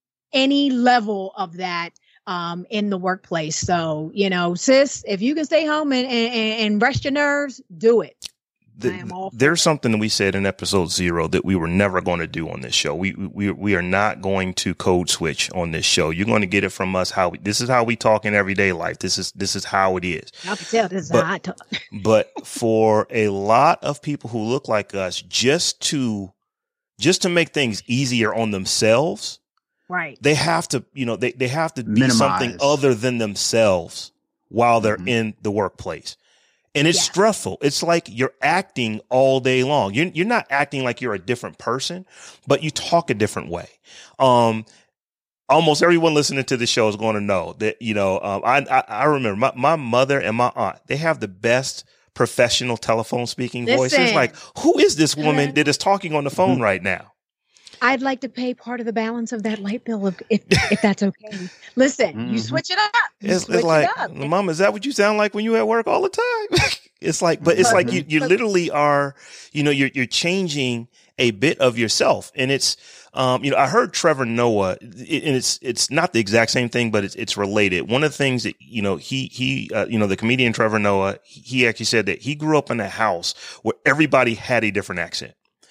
any level of that um, in the workplace. So, you know, sis, if you can stay home and, and, and rest your nerves, do it. The, I am all for there's it. something that we said in episode zero that we were never going to do on this show. We, we, we are not going to code switch on this show. You're going to get it from us. How we, this is how we talk in everyday life. This is, this is how it is. I can tell this is but, how I talk. But for a lot of people who look like us, just to, just to make things easier on themselves, right, they have to, you know, they, they have to be Minimize. something other than themselves while they're Mm-hmm. in the workplace. And it's Yeah. stressful. It's like you're acting all day long. You're, you're not acting like you're a different person, but you talk a different way. Um, almost everyone listening to the show is going to know that, you know, um, I, I, I remember my, my mother and my aunt, they have the best professional telephone speaking voice. It's Listen. like, who is this woman that is talking on the phone right now? I'd like to pay part of the balance of that light bill if if, if that's okay. Listen, mm-hmm. you switch it up. You it's, switch it's like, it up. Mom, is that what you sound like when you at work all the time? It's like, but it's like you, you literally are, you know, you're, you're changing a bit of yourself. And it's, um, you know, I heard Trevor Noah, and it's, it's not the exact same thing, but it's, it's related. One of the things that, you know, he, he, uh, you know, the comedian Trevor Noah, he actually said that he grew up in a house where everybody had a different accent.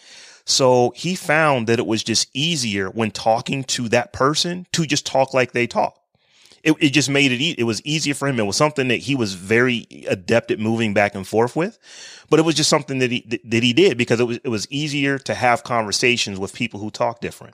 So he found that it was just easier when talking to that person to just talk like they talk. It, it just made it, e- it was easier for him. It was something that he was very adept at moving back and forth with, but it was just something that he, that, that he did because it was, it was easier to have conversations with people who talk different.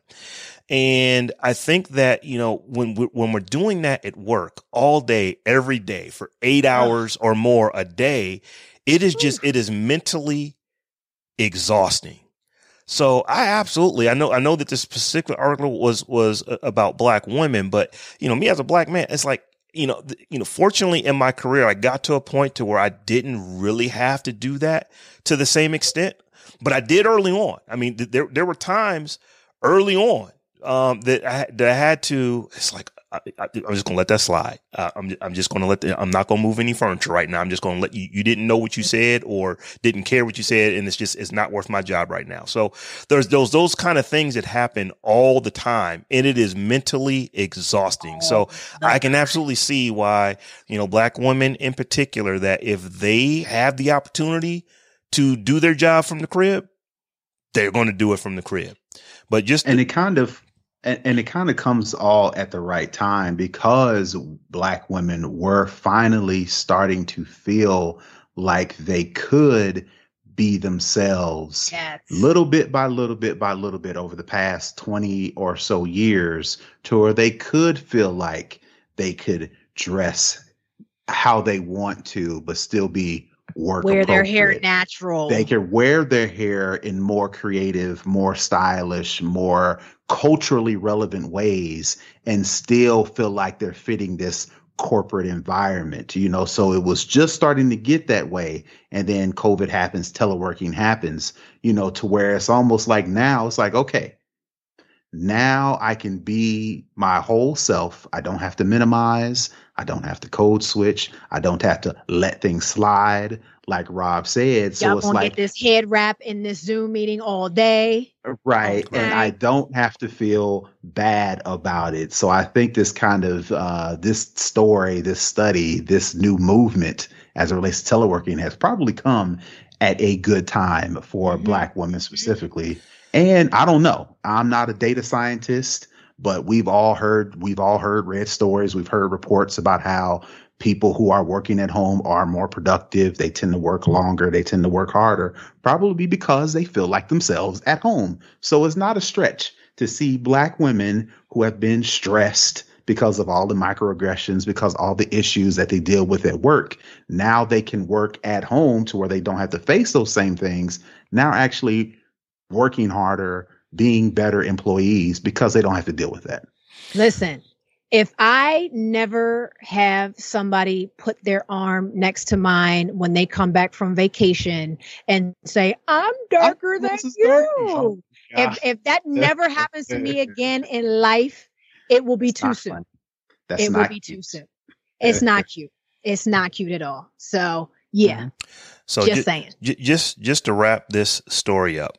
And I think that, you know, when we, when we're doing that at work all day, every day for eight hours or more a day, it is just, it is mentally exhausting. So I absolutely, I know, I know that this particular article was, was about black women, but you know, me as a black man, it's like, you know, th- you know, fortunately in my career, I got to a point to where I didn't really have to do that to the same extent, but I did early on. I mean, th- there, there were times early on, um, that I, that I had to, it's like, I, I, I'm just going to let that slide. Uh, I'm, I'm just going to let the, I'm not going to move any furniture right now. I'm just going to let you, you didn't know what you said or didn't care what you said. And it's just, it's not worth my job right now. So there's those, those kind of things that happen all the time. And it is mentally exhausting. So I can absolutely see why, you know, black women in particular, that if they have the opportunity to do their job from the crib, they're going to do it from the crib. But just, and it kind of, And, and it kind of comes all at the right time because black women were finally starting to feel like they could be themselves yes. little bit by little bit by little bit over the past twenty or so years to where they could feel like they could dress how they want to, but still be work wear their hair appropriate. natural. They can wear their hair in more creative, more stylish, more culturally relevant ways and still feel like they're fitting this corporate environment, you know. So it was just starting to get that way. And then COVID happens, teleworking happens, you know, to where it's almost like now it's like, okay, now I can be my whole self. I don't have to minimize. I don't have to code switch. I don't have to let things slide, like Rob said. So Y'all it's gonna like get this head wrap in this Zoom meeting all day. right. Okay. And I don't have to feel bad about it. So I think this kind of uh, this story, this study, this new movement as it relates to teleworking has probably come at a good time for mm-hmm. Black women specifically. And I don't know, I'm not a data scientist, but we've all heard, we've all heard read stories. We've heard reports about how people who are working at home are more productive. They tend to work longer. They tend to work harder, probably because they feel like themselves at home. So it's not a stretch to see Black women who have been stressed because of all the microaggressions, because all the issues that they deal with at work. Now they can work at home to where they don't have to face those same things. Now actually working harder, being better employees because they don't have to deal with that. Listen, if I never have somebody put their arm next to mine when they come back from vacation and say, I'm darker I'm, than you. Oh, if, if that never happens to me again in life, it will be it's too soon. That's it not will be cute. too soon. It's not cute. It's not cute at all. So, yeah. So just ju- saying. J- just, just to wrap this story up.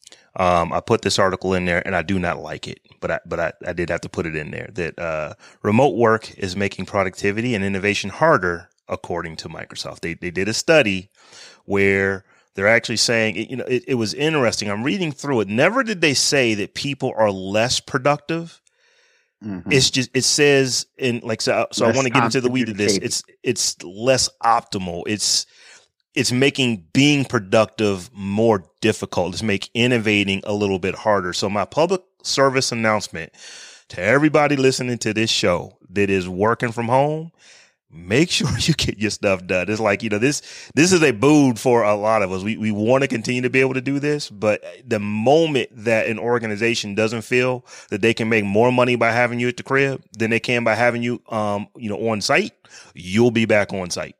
Um, I put this article in there and I do not like it, but I, but I, I did have to put it in there that, uh, remote work is making productivity and innovation harder, according to Microsoft. They, they did a study where they're actually saying, you know, it, it was interesting. I'm reading through it. Never did they say that people are less productive. Mm-hmm. It's just, it says in like, so, so I want to get into the weed of this. It's, it's less optimal. It's, It's making being productive more difficult. It's making innovating a little bit harder. So my public service announcement to everybody listening to this show that is working from home, make sure you get your stuff done. It's like, you know, this, this is a boon for a lot of us. We, we want to continue to be able to do this, but the moment that an organization doesn't feel that they can make more money by having you at the crib than they can by having you, um, you know, on site, you'll be back on site.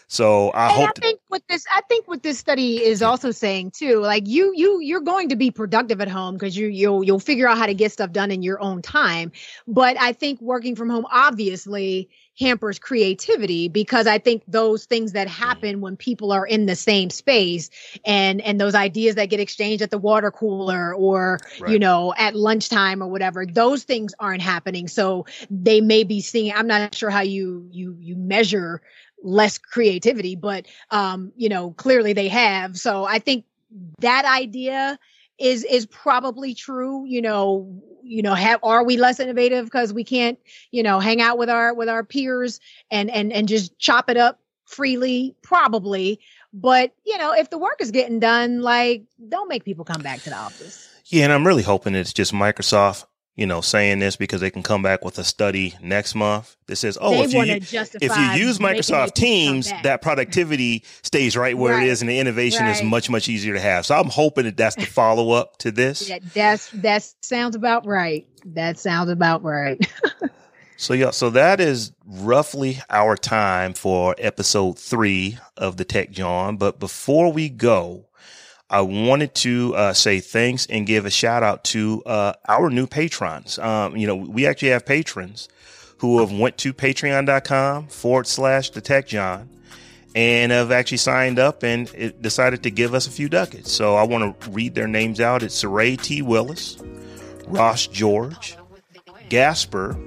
So I and hope. I think what this, I think what this study is also saying too, like you, you, you're going to be productive at home because you, you'll, you'll figure out how to get stuff done in your own time. But I think working from home obviously hampers creativity, because I think those things that happen when people are in the same space, and, and those ideas that get exchanged at the water cooler or, right. you know, at lunchtime or whatever, those things aren't happening. So they may be seeing, I'm not sure how you, you, you measure less creativity, but, um, you know, clearly they have. So I think that idea is, is probably true. You know, you know, have, are we less innovative because we can't, you know, hang out with our, with our peers and, and, and just chop it up freely? Probably. But, you know, if the work is getting done, like, don't make people come back to the office. Yeah. And I'm really hoping it's just Microsoft, you know, saying this because they can come back with a study next month that says, oh, if you, if you use Microsoft Teams, that productivity stays right where right. it is, and the innovation right. is much, much easier to have. So I'm hoping that that's the follow up to this. Yeah, that's, that sounds about right. That sounds about right. So, yeah, so that is roughly our time for episode three of the Tech Jawn. But before we go, I wanted to uh, say thanks and give a shout out to uh, our new patrons. Um, you know, we actually have patrons who have went to patreon.com forward slash the Tech Jawn and have actually signed up and it decided to give us a few ducats. So I want to read their names out. It's Saray T. Willis, Ross George, Gasper,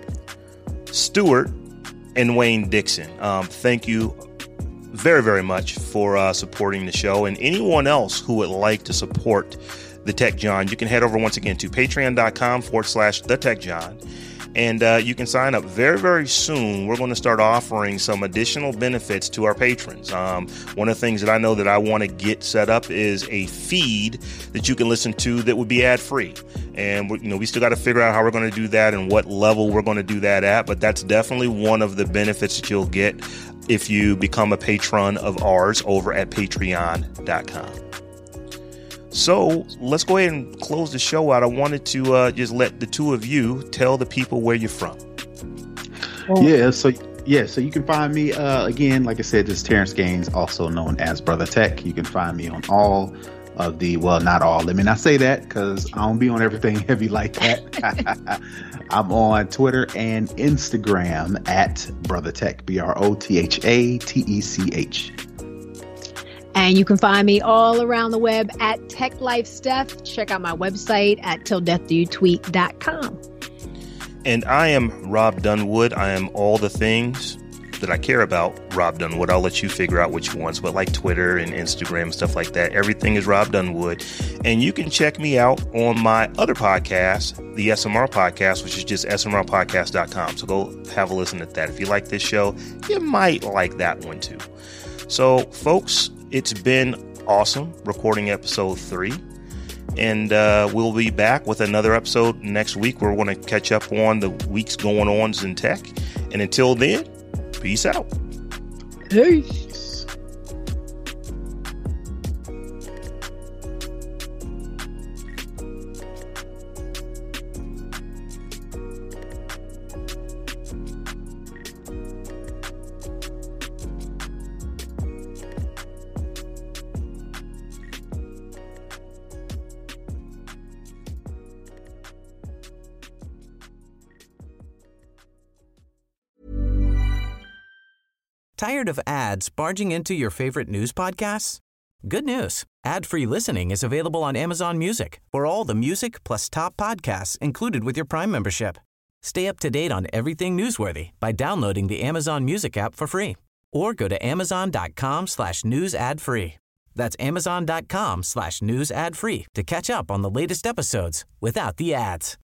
Stewart, and Wayne Dixon. Um, thank you very, very much for uh, supporting the show. And anyone else who would like to support the Tech Jawn, you can head over once again to patreon.com forward slash the Tech Jawn. And uh, you can sign up very, very soon. We're going to start offering some additional benefits to our patrons. Um, one of the things that I know that I want to get set up is a feed that you can listen to that would be ad free. And we, you know, we still got to figure out how we're going to do that and what level we're going to do that at. But that's definitely one of the benefits that you'll get if you become a patron of ours over at patreon dot com. So let's go ahead and close the show out. I wanted to uh, just let the two of you tell the people where you're from. Yeah, so yeah, so you can find me uh, again, like I said, this is Terrence Gaines, also known as Brother Tech. You can find me on all of the, well, not all. Let me not say that because I don't be on everything heavy like that. I'm on Twitter and Instagram at Brother Tech, B R O T H A T E C H. And you can find me all around the web at Tech Life Steph. Check out my website at till death do you tweet dot com. And I am Rob Dunwood. I am all the things that I care about, Rob Dunwood. I'll let you figure out which ones, but like Twitter and Instagram and stuff like that, everything is Rob Dunwood. And you can check me out on my other podcast, the S M R Podcast, which is just S M R podcast dot com. So go have a listen to that. If you like this show, you might like that one too. So folks, it's been awesome recording episode three. And uh, we'll be back with another episode next week where we're going to catch up on the week's going ons in tech. And until then, peace out. Peace. Tired of ads barging into your favorite news podcasts? Good news. Ad-free listening is available on Amazon Music for all the music plus top podcasts included with your Prime membership. Stay up to date on everything newsworthy by downloading the Amazon Music app for free or go to amazon.com slash news ad free. That's amazon.com slash news ad free to catch up on the latest episodes without the ads.